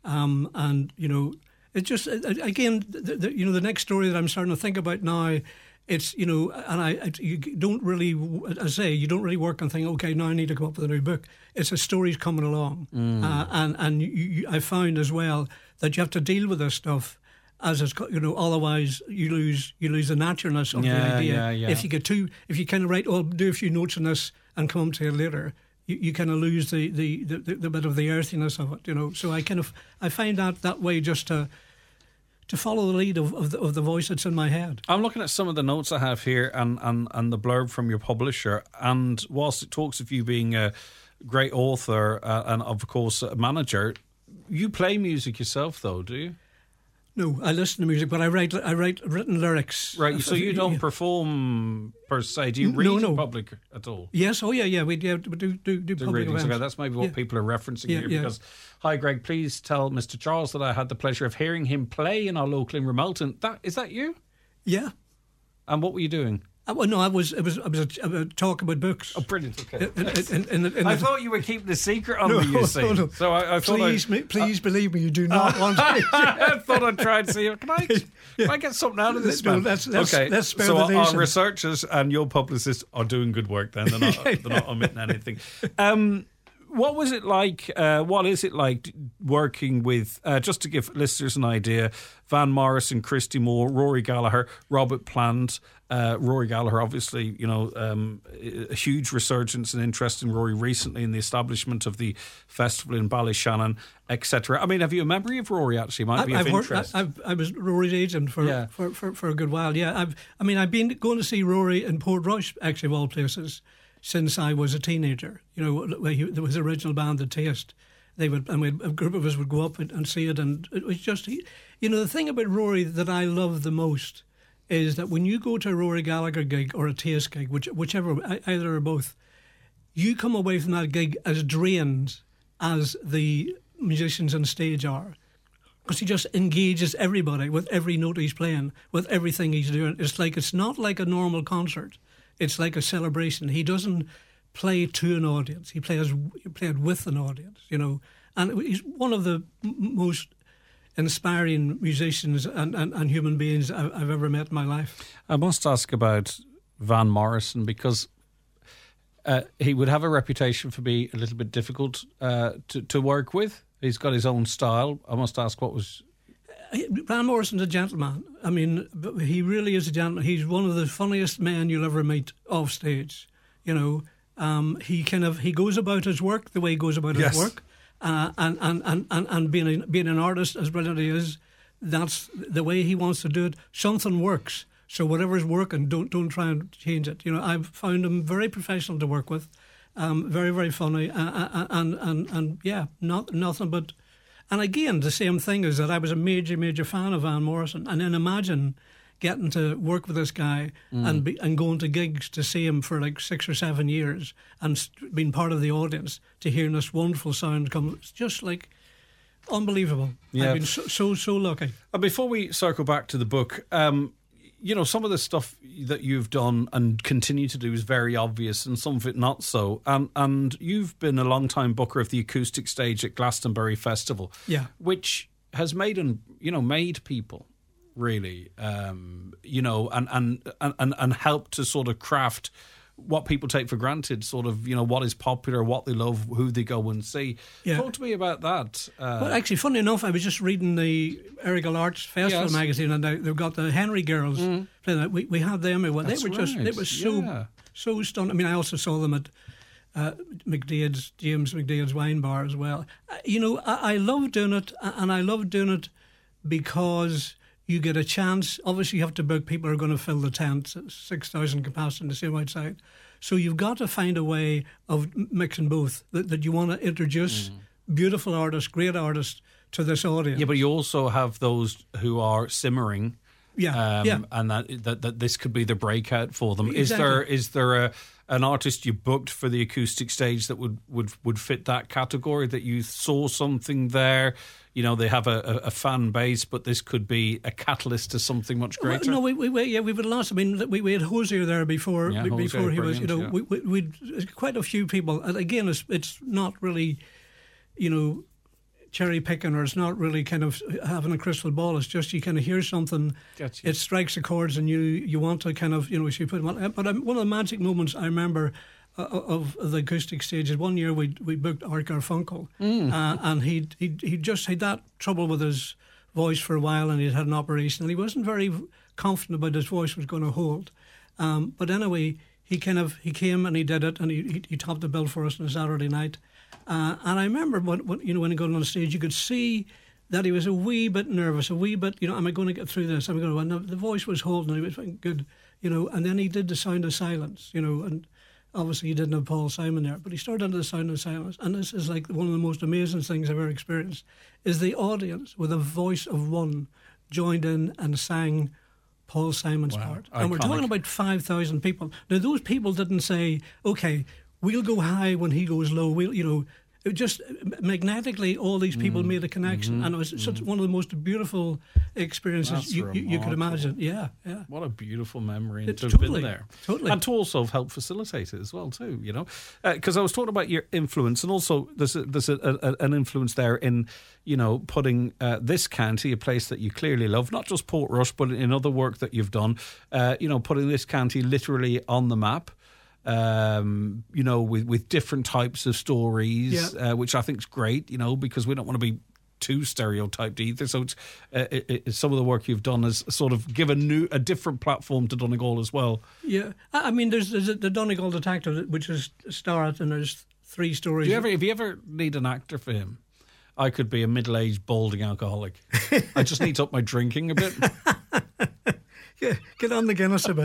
and you know, it just again, the next story that I'm starting to think about now. It's, you know, and you don't really, as I say, you don't really work and think, okay, now I need to come up with a new book. It's a story's coming along, and I found as well that you have to deal with this stuff as it's, you know, otherwise you lose the naturalness of the idea. Yeah. If you kind of write, oh, do a few notes on this and come to it later, you kind of lose the bit of the earthiness of it, you know. So I find that way just to follow the lead of the voice that's in my head. I'm looking at some of the notes I have here and the blurb from your publisher, and whilst it talks of you being a great author and of course a manager, you play music yourself though, do you? No, I listen to music, but I write written lyrics. Right, so you don't perform per se. Do you read in public at all? Yes, we do public readings. events. Okay, that's maybe what people are referencing here. Because, hi Greg, please tell Mr. Charles that I had the pleasure of hearing him play in our local in Remelton. Is that you? Yeah. And what were you doing? Well, no, I was a talk about books. Oh, brilliant! Okay, I thought you were keeping the secret on me. You see, no. So I thought please believe me, you do not want to. I thought I'd try and see. Can I get something out of this? No, let's spare so the nation. Our researchers and your publicists are doing good work. Then they're not omitting anything. What was it like? What is it like working with? Just to give listeners an idea: Van Morrison, Christy Moore, Rory Gallagher, Robert Plant. Rory Gallagher, obviously, you know, a huge resurgence and interest in Rory recently in the establishment of the festival in Ballyshannon, etc. I mean, have you a memory of Rory? Actually, might be of interest. I was Rory's agent for a good while. Yeah, I've been going to see Rory in Portrush, actually, of all places, since I was a teenager. You know, there was the original band, The Taste. A group of us would go up and see it, and it was just, you know, the thing about Rory that I love the most is that when you go to a Rory Gallagher gig or a Taste gig, whichever, either or both, you come away from that gig as drained as the musicians on stage are. Because he just engages everybody with every note he's playing, with everything he's doing. It's not like a normal concert. It's like a celebration. He doesn't play to an audience. He plays with an audience, you know. And he's one of the most inspiring musicians and human beings I've ever met in my life. I must ask about Van Morrison, because he would have a reputation for being a little bit difficult to work with. He's got his own style. I must ask, what was... Van Morrison's a gentleman. I mean, he really is a gentleman. He's one of the funniest men you'll ever meet off stage. You know, he goes about his work the way he goes about his work. And being an artist as brilliant as he is, that's the way he wants to do it. Something works, so whatever's working, don't try and change it. You know, I've found him very professional to work with, very, very funny, and yeah, nothing but. And again, the same thing is that I was a major fan of Van Morrison, and then imagine getting to work with this guy and going to gigs to see him for like 6 or 7 years and being part of the audience to hearing this wonderful sound come. It's just like unbelievable. Yeah. I've been so lucky. And before we circle back to the book, you know, some of the stuff that you've done and continue to do is very obvious, and some of it not so. And you've been a long-time booker of the acoustic stage at Glastonbury Festival, which has made people really, you know, and help to sort of craft what people take for granted, sort of, you know, what is popular, what they love, who they go and see. Talk to me about that. Well, actually, funny enough, I was just reading the Errigal Arts Festival magazine, and they've got the Henry Girls playing that. We had them. They were so stunned. I mean, I also saw them at James McDade's Wine Bar as well. You know, I love doing it, and I love doing it because you get a chance. Obviously, you have to book. People are going to fill the tent, 6,000 capacity in the same outside. So you've got to find a way of mixing both, that you want to introduce beautiful artists, great artists to this audience. Yeah, but you also have those who are simmering. And that this could be the breakout for them. Exactly. Is there an artist you booked for the acoustic stage that would fit that category, that you saw something there? You know, they have a fan base, but this could be a catalyst to something much greater. Well, no, we've had lots. I mean, we had Hosier there before he was. You know, we'd quite a few people. And again, it's not really, you know, cherry picking, or it's not really kind of having a crystal ball. It's just you kind of hear something, it strikes the chords, and you want to kind of, you know, you put them on. But one of the magic moments I remember of the acoustic stages, one year we booked Art Garfunkel, and he just had that trouble with his voice for a while, and he'd had an operation, and he wasn't very confident about his voice was going to hold. But anyway, he came and he did it, and he topped the bill for us on a Saturday night. And I remember when he got on the stage, you could see that he was a wee bit nervous, a wee bit, you know, am I going to get through this? Am I going to? And the voice was holding, and he was good, you know. And then he did the Sound of Silence, you know, and obviously he didn't have Paul Simon there, but he started into the Sound of Silence. And this is like one of the most amazing things I've ever experienced, is the audience with a voice of one joined in and sang Paul Simon's part. And we're talking about 5,000 people. Now, those people didn't say, okay, we'll go high when he goes low. We'll, you know, it just magnetically, all these people made a connection, and it was such one of the most beautiful experiences you could imagine. Yeah. What a beautiful memory, and to have totally, been there, totally, and to also have helped facilitate it as well too. You know, because I was talking about your influence, and also there's an influence there in, you know, putting this county, a place that you clearly love, not just Portrush, but in other work that you've done. You know, putting this county literally on the map. You know, with different types of stories, which I think is great, you know, because we don't want to be too stereotyped either. So it's some of the work you've done has sort of given a different platform to Donegal as well. Yeah, I mean, there's the Donegal Detective, which is Starrett, and there's 3 stories. If you ever need an actor for him, I could be a middle-aged, balding alcoholic. I just need to up my drinking a bit. Yeah, get on the Guinness a bit.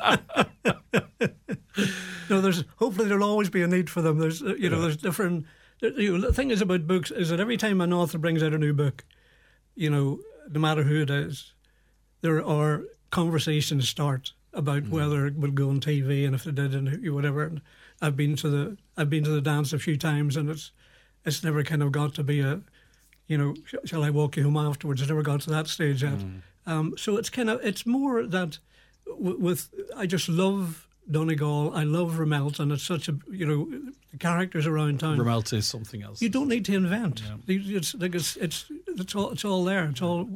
No, hopefully there'll always be a need for them. There's there's different. The thing is about books is that every time an author brings out a new book, you know, no matter who it is, there are conversations start about whether it will go on TV, and if it did, and whatever. And I've been to the dance a few times, and it's never kind of got to be a, you know, shall I walk you home afterwards? It's never got to that stage yet. So it's more that I just love Donegal. I love Rumelt, and it's such a, you know, the characters around town. Rumelt is something else. You don't need to invent. Yeah. It's all there. It's all.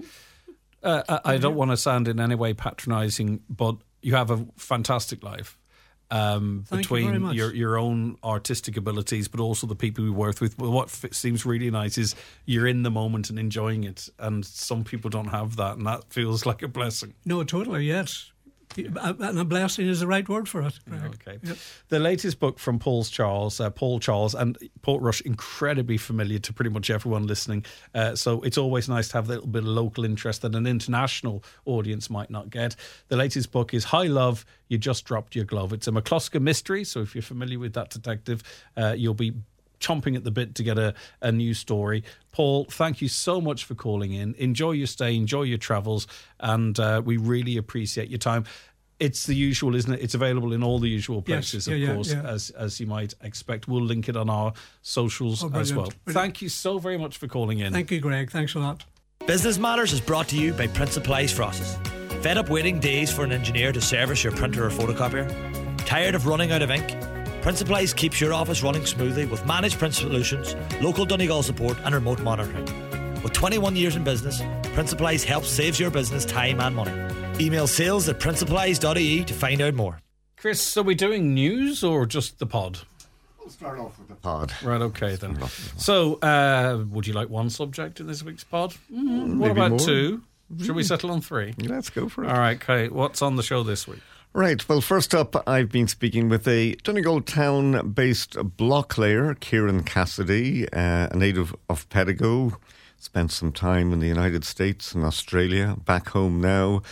I don't want to sound in any way patronising, but you have a fantastic life. Between your own artistic abilities, but also the people you work with. What seems really nice is you're in the moment and enjoying it, and some people don't have that, and that feels like a blessing. No, totally, yes. And a blessing is the right word for it. Okay. Yep. The latest book from Paul Charles, and Portrush, incredibly familiar to pretty much everyone listening. So it's always nice to have a little bit of local interest that an international audience might not get. The latest book is High Love, You Just Dropped Your Glove. It's a McCluskey mystery, so if you're familiar with that detective, you'll be chomping at the bit to get a new story. Paul, thank you so much for calling in. Enjoy your stay, enjoy your travels, and we really appreciate your time. It's the usual, isn't it? It's available in all the usual places, of course, as you might expect. We'll link it on our socials as well. Brilliant. Thank you so very much for calling in. Thank you, Greg. Thanks a lot. Business Matters is brought to you by Prince Supplies Frosses. Fed up waiting days for an engineer to service your printer or photocopier? Tired of running out of ink? Prince Supplies keeps your office running smoothly with managed print solutions, local Donegal support and remote monitoring. With 21 years in business, Prince Supplies helps saves your business time and money. Email sales@princesupplies.ie to find out more. Chris, are we doing news or just the pod? We'll start off with the pod. Right, okay then. So, would you like one subject in this week's pod? What about more? 2? Should we settle on 3? Let's go for it. All right, okay. What's on the show this week? Right, well, first up, I've been speaking with a Donegal town-based block layer, Kieran Cassidy, a native of Pedigo. spent some time in the United States and Australia, back home now,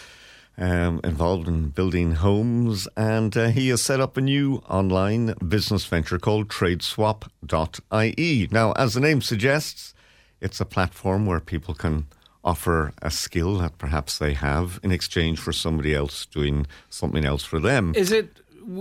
involved in building homes, and he has set up a new online business venture called tradeswap.ie. Now, as the name suggests, it's a platform where people can offer a skill that perhaps they have in exchange for somebody else doing something else for them. Is it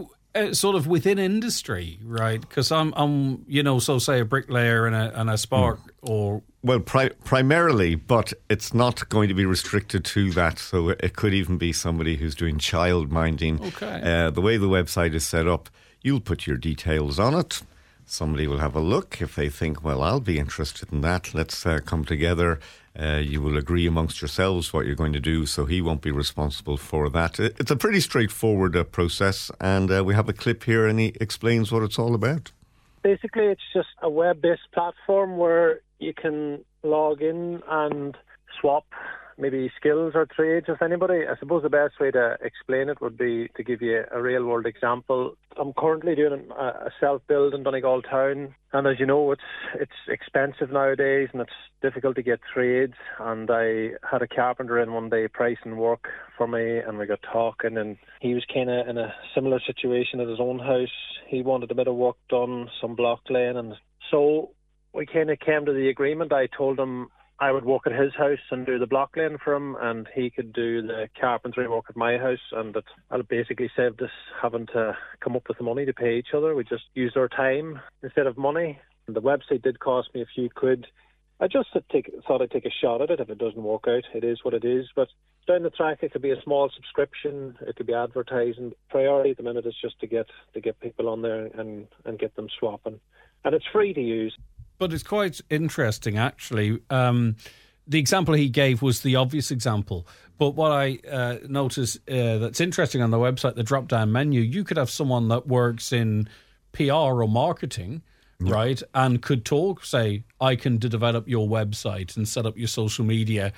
sort of within industry, right? Because I'm so say a bricklayer and a spark or... Well, primarily, but it's not going to be restricted to that. So it could even be somebody who's doing child minding. Okay. The way the website is set up, you'll put your details on it. Somebody will have a look. If they think, well, I'll be interested in that, let's come together. You will agree amongst yourselves what you're going to do, so he won't be responsible for that. It's a pretty straightforward process, and we have a clip here, and he explains what it's all about. Basically, it's just a web-based platform where you can log in and swap maybe skills or trades with anybody. I suppose the best way to explain it would be to give you a real-world example. I'm currently doing a self-build in Donegal town, and as you know, it's expensive nowadays, and it's difficult to get trades. And I had a carpenter in one day pricing work for me, and we got talking, and he was kind of in a similar situation at his own house. He wanted a bit of work done, some block laying, and so we kind of came to the agreement. I told him I would work at his house and do the block laying for him, and he could do the carpentry work at my house, and that I basically saved us having to come up with the money to pay each other. We just used our time instead of money. And the website did cost me a few quid. I just thought I'd take a shot at it. If it doesn't work out, it is what it is. But down the track, it could be a small subscription. It could be advertising. Priority at the minute is just to get people on there and get them swapping. And it's free to use. But it's quite interesting, actually. The example he gave was the obvious example. But what I noticed that's interesting on the website, the drop-down menu, you could have someone that works in PR or marketing, right, and could talk, say, I can develop your website and set up your social media,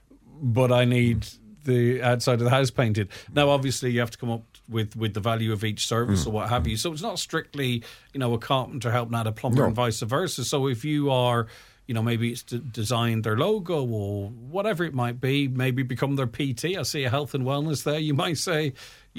but I need the outside of the house painted. Now, obviously, you have to come up with the value of each service or what have you. So it's not strictly, a carpenter helping out a plumber and vice versa. So if you are, maybe it's to design their logo or whatever it might be, maybe become their PT. I see a health and wellness there. You might say,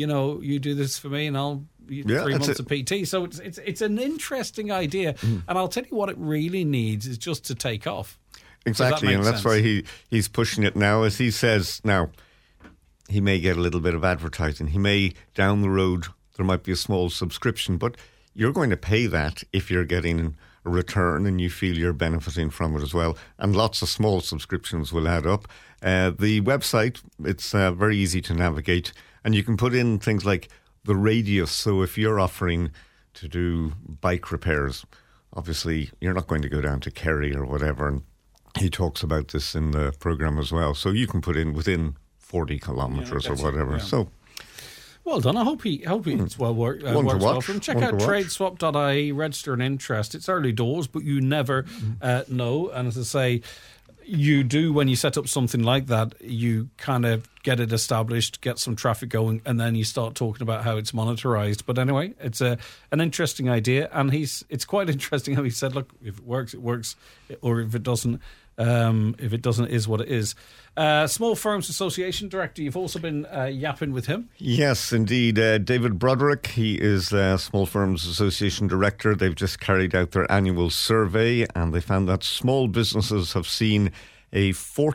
you do this for me and I'll 3 months of PT. So it's an interesting idea. And I'll tell you what it really needs is just to take off. Exactly, and that's why he's pushing it now. As he says now, he may get a little bit of advertising. He may, down the road, there might be a small subscription, but you're going to pay that if you're getting a return and you feel you're benefiting from it as well. And lots of small subscriptions will add up. The website, it's very easy to navigate, and you can put in things like the radius. So if you're offering to do bike repairs, obviously you're not going to go down to Kerry or whatever, and he talks about this in the programme as well. So you can put in within 40 kilometres or whatever. Yeah. So, well done. I hope it's works well for him. Check out tradeswap.ie, register an interest. It's early doors, but you never know. And as I say, you do, when you set up something like that, you kind of get it established, get some traffic going, and then you start talking about how it's monetarised. But anyway, it's an interesting idea, and it's quite interesting how he said, look, if it works, or if it doesn't, it is what it is. Small Firms Association Director, you've also been yapping with him. Yes, indeed. David Broderick, he is Small Firms Association Director. They've just carried out their annual survey, and they found that small businesses have seen a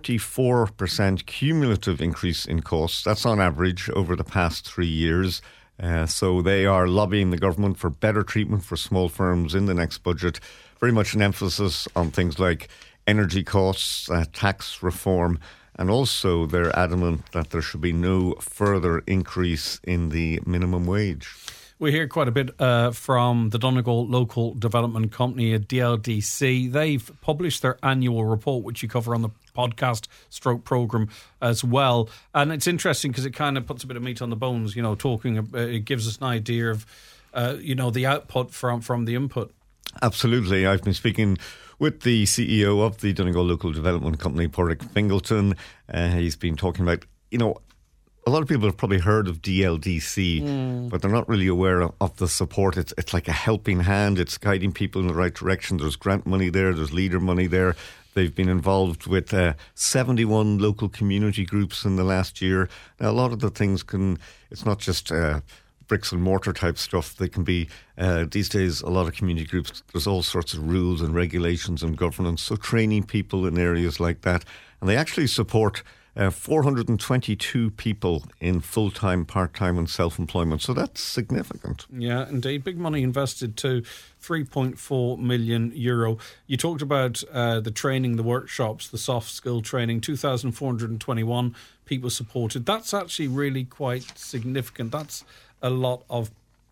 44% cumulative increase in costs. That's on average over the past 3 years. So they are lobbying the government for better treatment for small firms in the next budget. Very much an emphasis on things like energy costs, tax reform, and also they're adamant that there should be no further increase in the minimum wage. We hear quite a bit from the Donegal Local Development Company at DLDC. They've published their annual report, which you cover on the podcast programme as well. And it's interesting because it kind of puts a bit of meat on the bones, it gives us an idea of, the output from the input. Absolutely. I've been speaking with the CEO of the Donegal Local Development Company, Pádraig Fingleton. He's been talking about, a lot of people have probably heard of DLDC, but they're not really aware of the support. It's like a helping hand. It's guiding people in the right direction. There's grant money there. There's leader money there. They've been involved with 71 local community groups in the last year. Now, a lot of the things it's not just bricks and mortar type stuff. They can be, these days, a lot of community groups, there's all sorts of rules and regulations and governance. So training people in areas like that. And they actually support 422 people in full-time, part-time and self-employment. So that's significant. Yeah, indeed. Big money invested too, €3.4 million. You talked about the training, the workshops, the soft skill training, 2,421 people supported. That's actually really quite significant. That's a lot of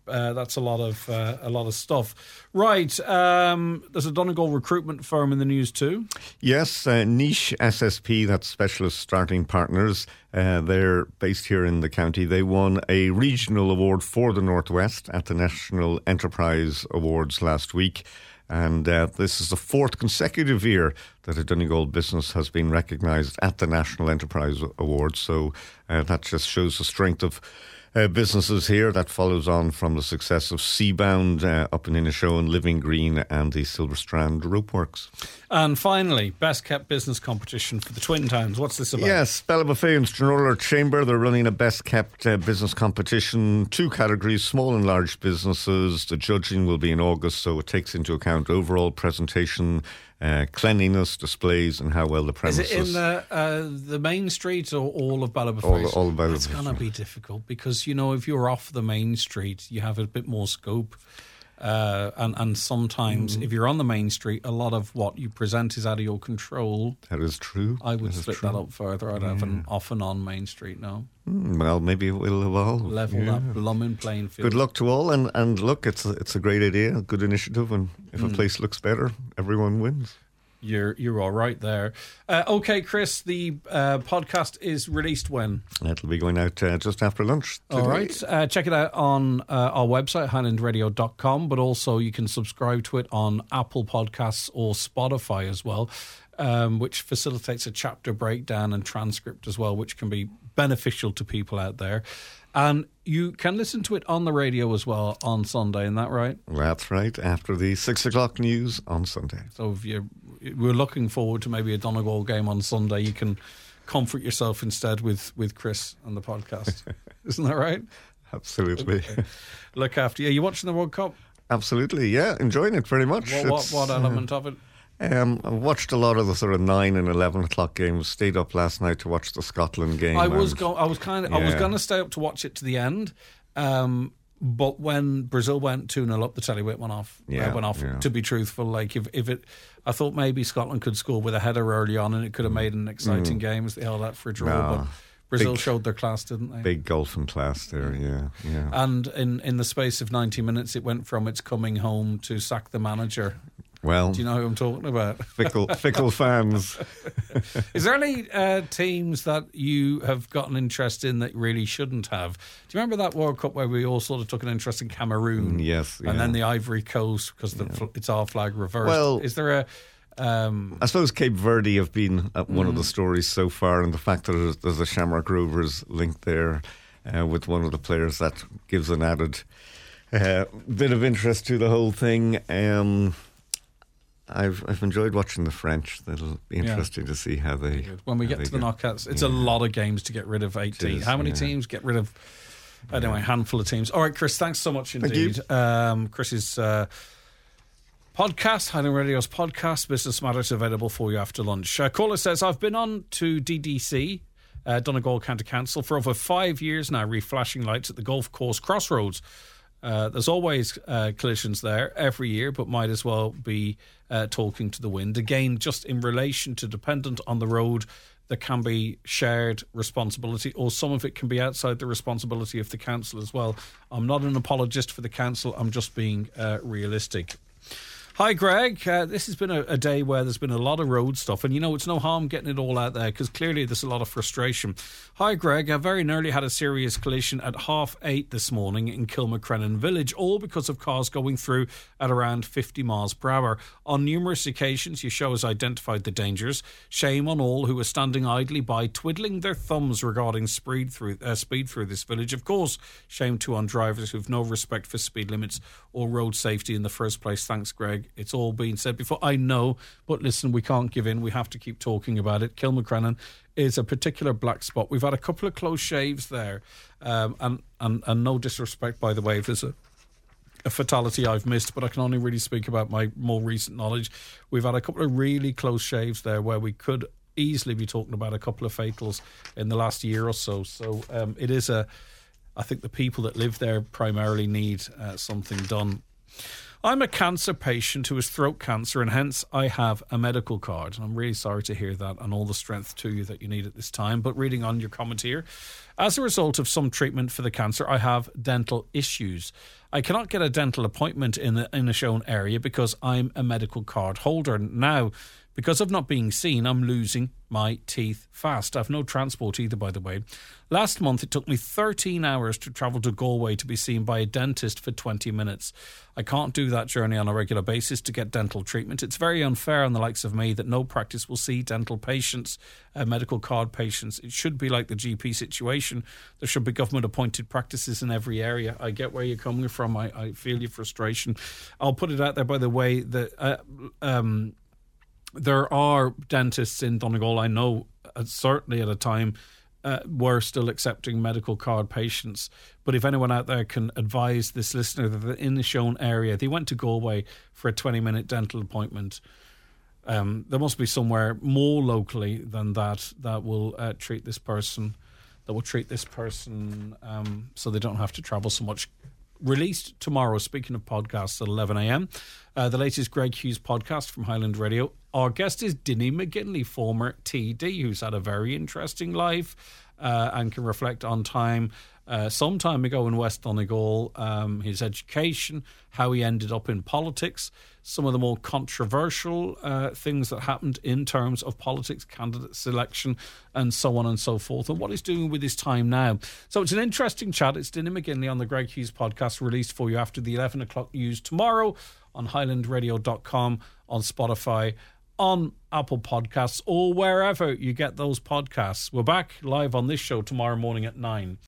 stuff. Right, there's a Donegal recruitment firm in the news too. Yes, Niche SSP, that's Specialist Starting Partners. They're based here in the county. They won a regional award for the Northwest at the National Enterprise Awards last week. And this is the fourth consecutive year that a Donegal business has been recognised at the National Enterprise Awards. So that just shows the strength of businesses here. That follows on from the success of Seabound up in Inishowen, Living Green and the Silver Strand Ropeworks. And finally, Best Kept Business Competition for the Twin Towns. What's this about? Yes, Bellabuffet and Stranorlar Chamber, they're running a Best Kept Business Competition. 2 categories, small and large businesses. The judging will be in August, so it takes into account overall presentation, cleanliness, displays, and how well the premises. Is it in the main street or all of Bellabuffet? All of Bellabuffet. It's going to be difficult because, if you're off the main street, you have a bit more scope. And sometimes, if you're on the main street, a lot of what you present is out of your control. That is true. I would split that up further. I'd have an off and on main street now. Well, maybe it will evolve. Level that blooming playing field. Good luck to all, and look, it's a great idea, a good initiative, and if a place looks better, everyone wins. You're all right there. Okay, Chris, the podcast is released when? It'll be going out just after lunch today. All right. Check it out on our website, highlandradio.com, but also you can subscribe to it on Apple Podcasts or Spotify as well, which facilitates a chapter breakdown and transcript as well, which can be beneficial to people out there. And you can listen to it on the radio as well on Sunday, isn't that right? That's right, after the 6 o'clock news on Sunday. So if we're looking forward to maybe a Donegal game on Sunday, you can comfort yourself instead with Chris on the podcast. Isn't that right? Absolutely. Okay. Look after you. Are you watching the World Cup? Absolutely, yeah. Enjoying it very much. What element of it? I watched a lot of the sort of 9 and 11 o'clock games. Stayed up last night to watch the Scotland game. I was going to stay up to watch it to the end, but when Brazil went 2-0 up, the telly went off. To be truthful, I thought maybe Scotland could score with a header early on, and it could have made an exciting game as they held that for a draw. But Brazil showed their class, didn't they? Big golfing class there, yeah. And in the space of 90 minutes, it went from its coming home to sack the manager. Well, do you know who I'm talking about? Fickle fans. Is there any teams that you have got an interest in that really shouldn't have? Do you remember that World Cup where we all sort of took an interest in Cameroon? Yes. And then the Ivory Coast because it's our flag reversed. Well, is there a... I suppose Cape Verde have been one of the stories so far, and the fact that there's a Shamrock Rovers link there with one of the players, that gives an added bit of interest to the whole thing. I've enjoyed watching the French. It'll be interesting to see how they... When we get to the knockouts, it's a lot of games to get rid of 18. How many teams get rid of... Anyway, a handful of teams. All right, Chris, thanks so much indeed. Chris's podcast, Highland Radio's podcast, Business Matters, available for you after lunch. Caller says, I've been on to DDC, Donegal County Council, for over 5 years now, reflashing lights at the golf course crossroads. There's always collisions there every year, but might as well be talking to the wind. Again, just in relation to dependent on the road, there can be shared responsibility, or some of it can be outside the responsibility of the council as well. I'm not an apologist for the council, I'm just being realistic. Hi, Greg. This has been a day where there's been a lot of road stuff, and it's no harm getting it all out there because clearly there's a lot of frustration. Hi, Greg. I very nearly had a serious collision at 8:30 this morning in Kilmacrennan Village, all because of cars going through at around 50 miles per hour. On numerous occasions, your show has identified the dangers. Shame on all who are standing idly by, twiddling their thumbs regarding speed through this village. Of course, shame too on drivers who have no respect for speed limits or road safety in the first place. Thanks, Greg. Greg. It's all been said before. I know, but listen, we can't give in. We have to keep talking about it. Kilmacrennan is a particular black spot. We've had a couple of close shaves there, and no disrespect, by the way, if there's a fatality I've missed, but I can only really speak about my more recent knowledge. We've had a couple of really close shaves there where we could easily be talking about a couple of fatals in the last year or so. So it is I think the people that live there primarily need something done. I'm a cancer patient who has throat cancer, and hence I have a medical card. I'm really sorry to hear that, and all the strength to you that you need at this time. But reading on your comment here, as a result of some treatment for the cancer, I have dental issues. I cannot get a dental appointment in a shown area because I'm a medical card holder. Now, because of not being seen, I'm losing my teeth fast. I have no transport either, by the way. Last month, it took me 13 hours to travel to Galway to be seen by a dentist for 20 minutes. I can't do that journey on a regular basis to get dental treatment. It's very unfair on the likes of me that no practice will see dental patients, medical card patients. It should be like the GP situation. There should be government-appointed practices in every area. I get where you're coming from. I feel your frustration. I'll put it out there, by the way, that there are dentists in Donegal, I know, certainly at a time, were still accepting medical card patients. But if anyone out there can advise this listener that they're in the shown area, they went to Galway for a 20-minute dental appointment, there must be somewhere more locally than that will treat this person, so they don't have to travel so much. Released tomorrow, speaking of podcasts, at 11 a.m, the latest Greg Hughes podcast from Highland Radio. Our guest is Dinny McGinley, former TD, who's had a very interesting life and can reflect on time some time ago in West Donegal, his education, how he ended up in politics, some of the more controversial things that happened in terms of politics, candidate selection, and so on and so forth, and what he's doing with his time now. So it's an interesting chat. It's Dinny McGinley on the Greg Hughes podcast, released for you after the 11 o'clock news tomorrow on highlandradio.com, on Spotify, on Apple Podcasts, or wherever you get those podcasts. We're back live on this show tomorrow morning at 9.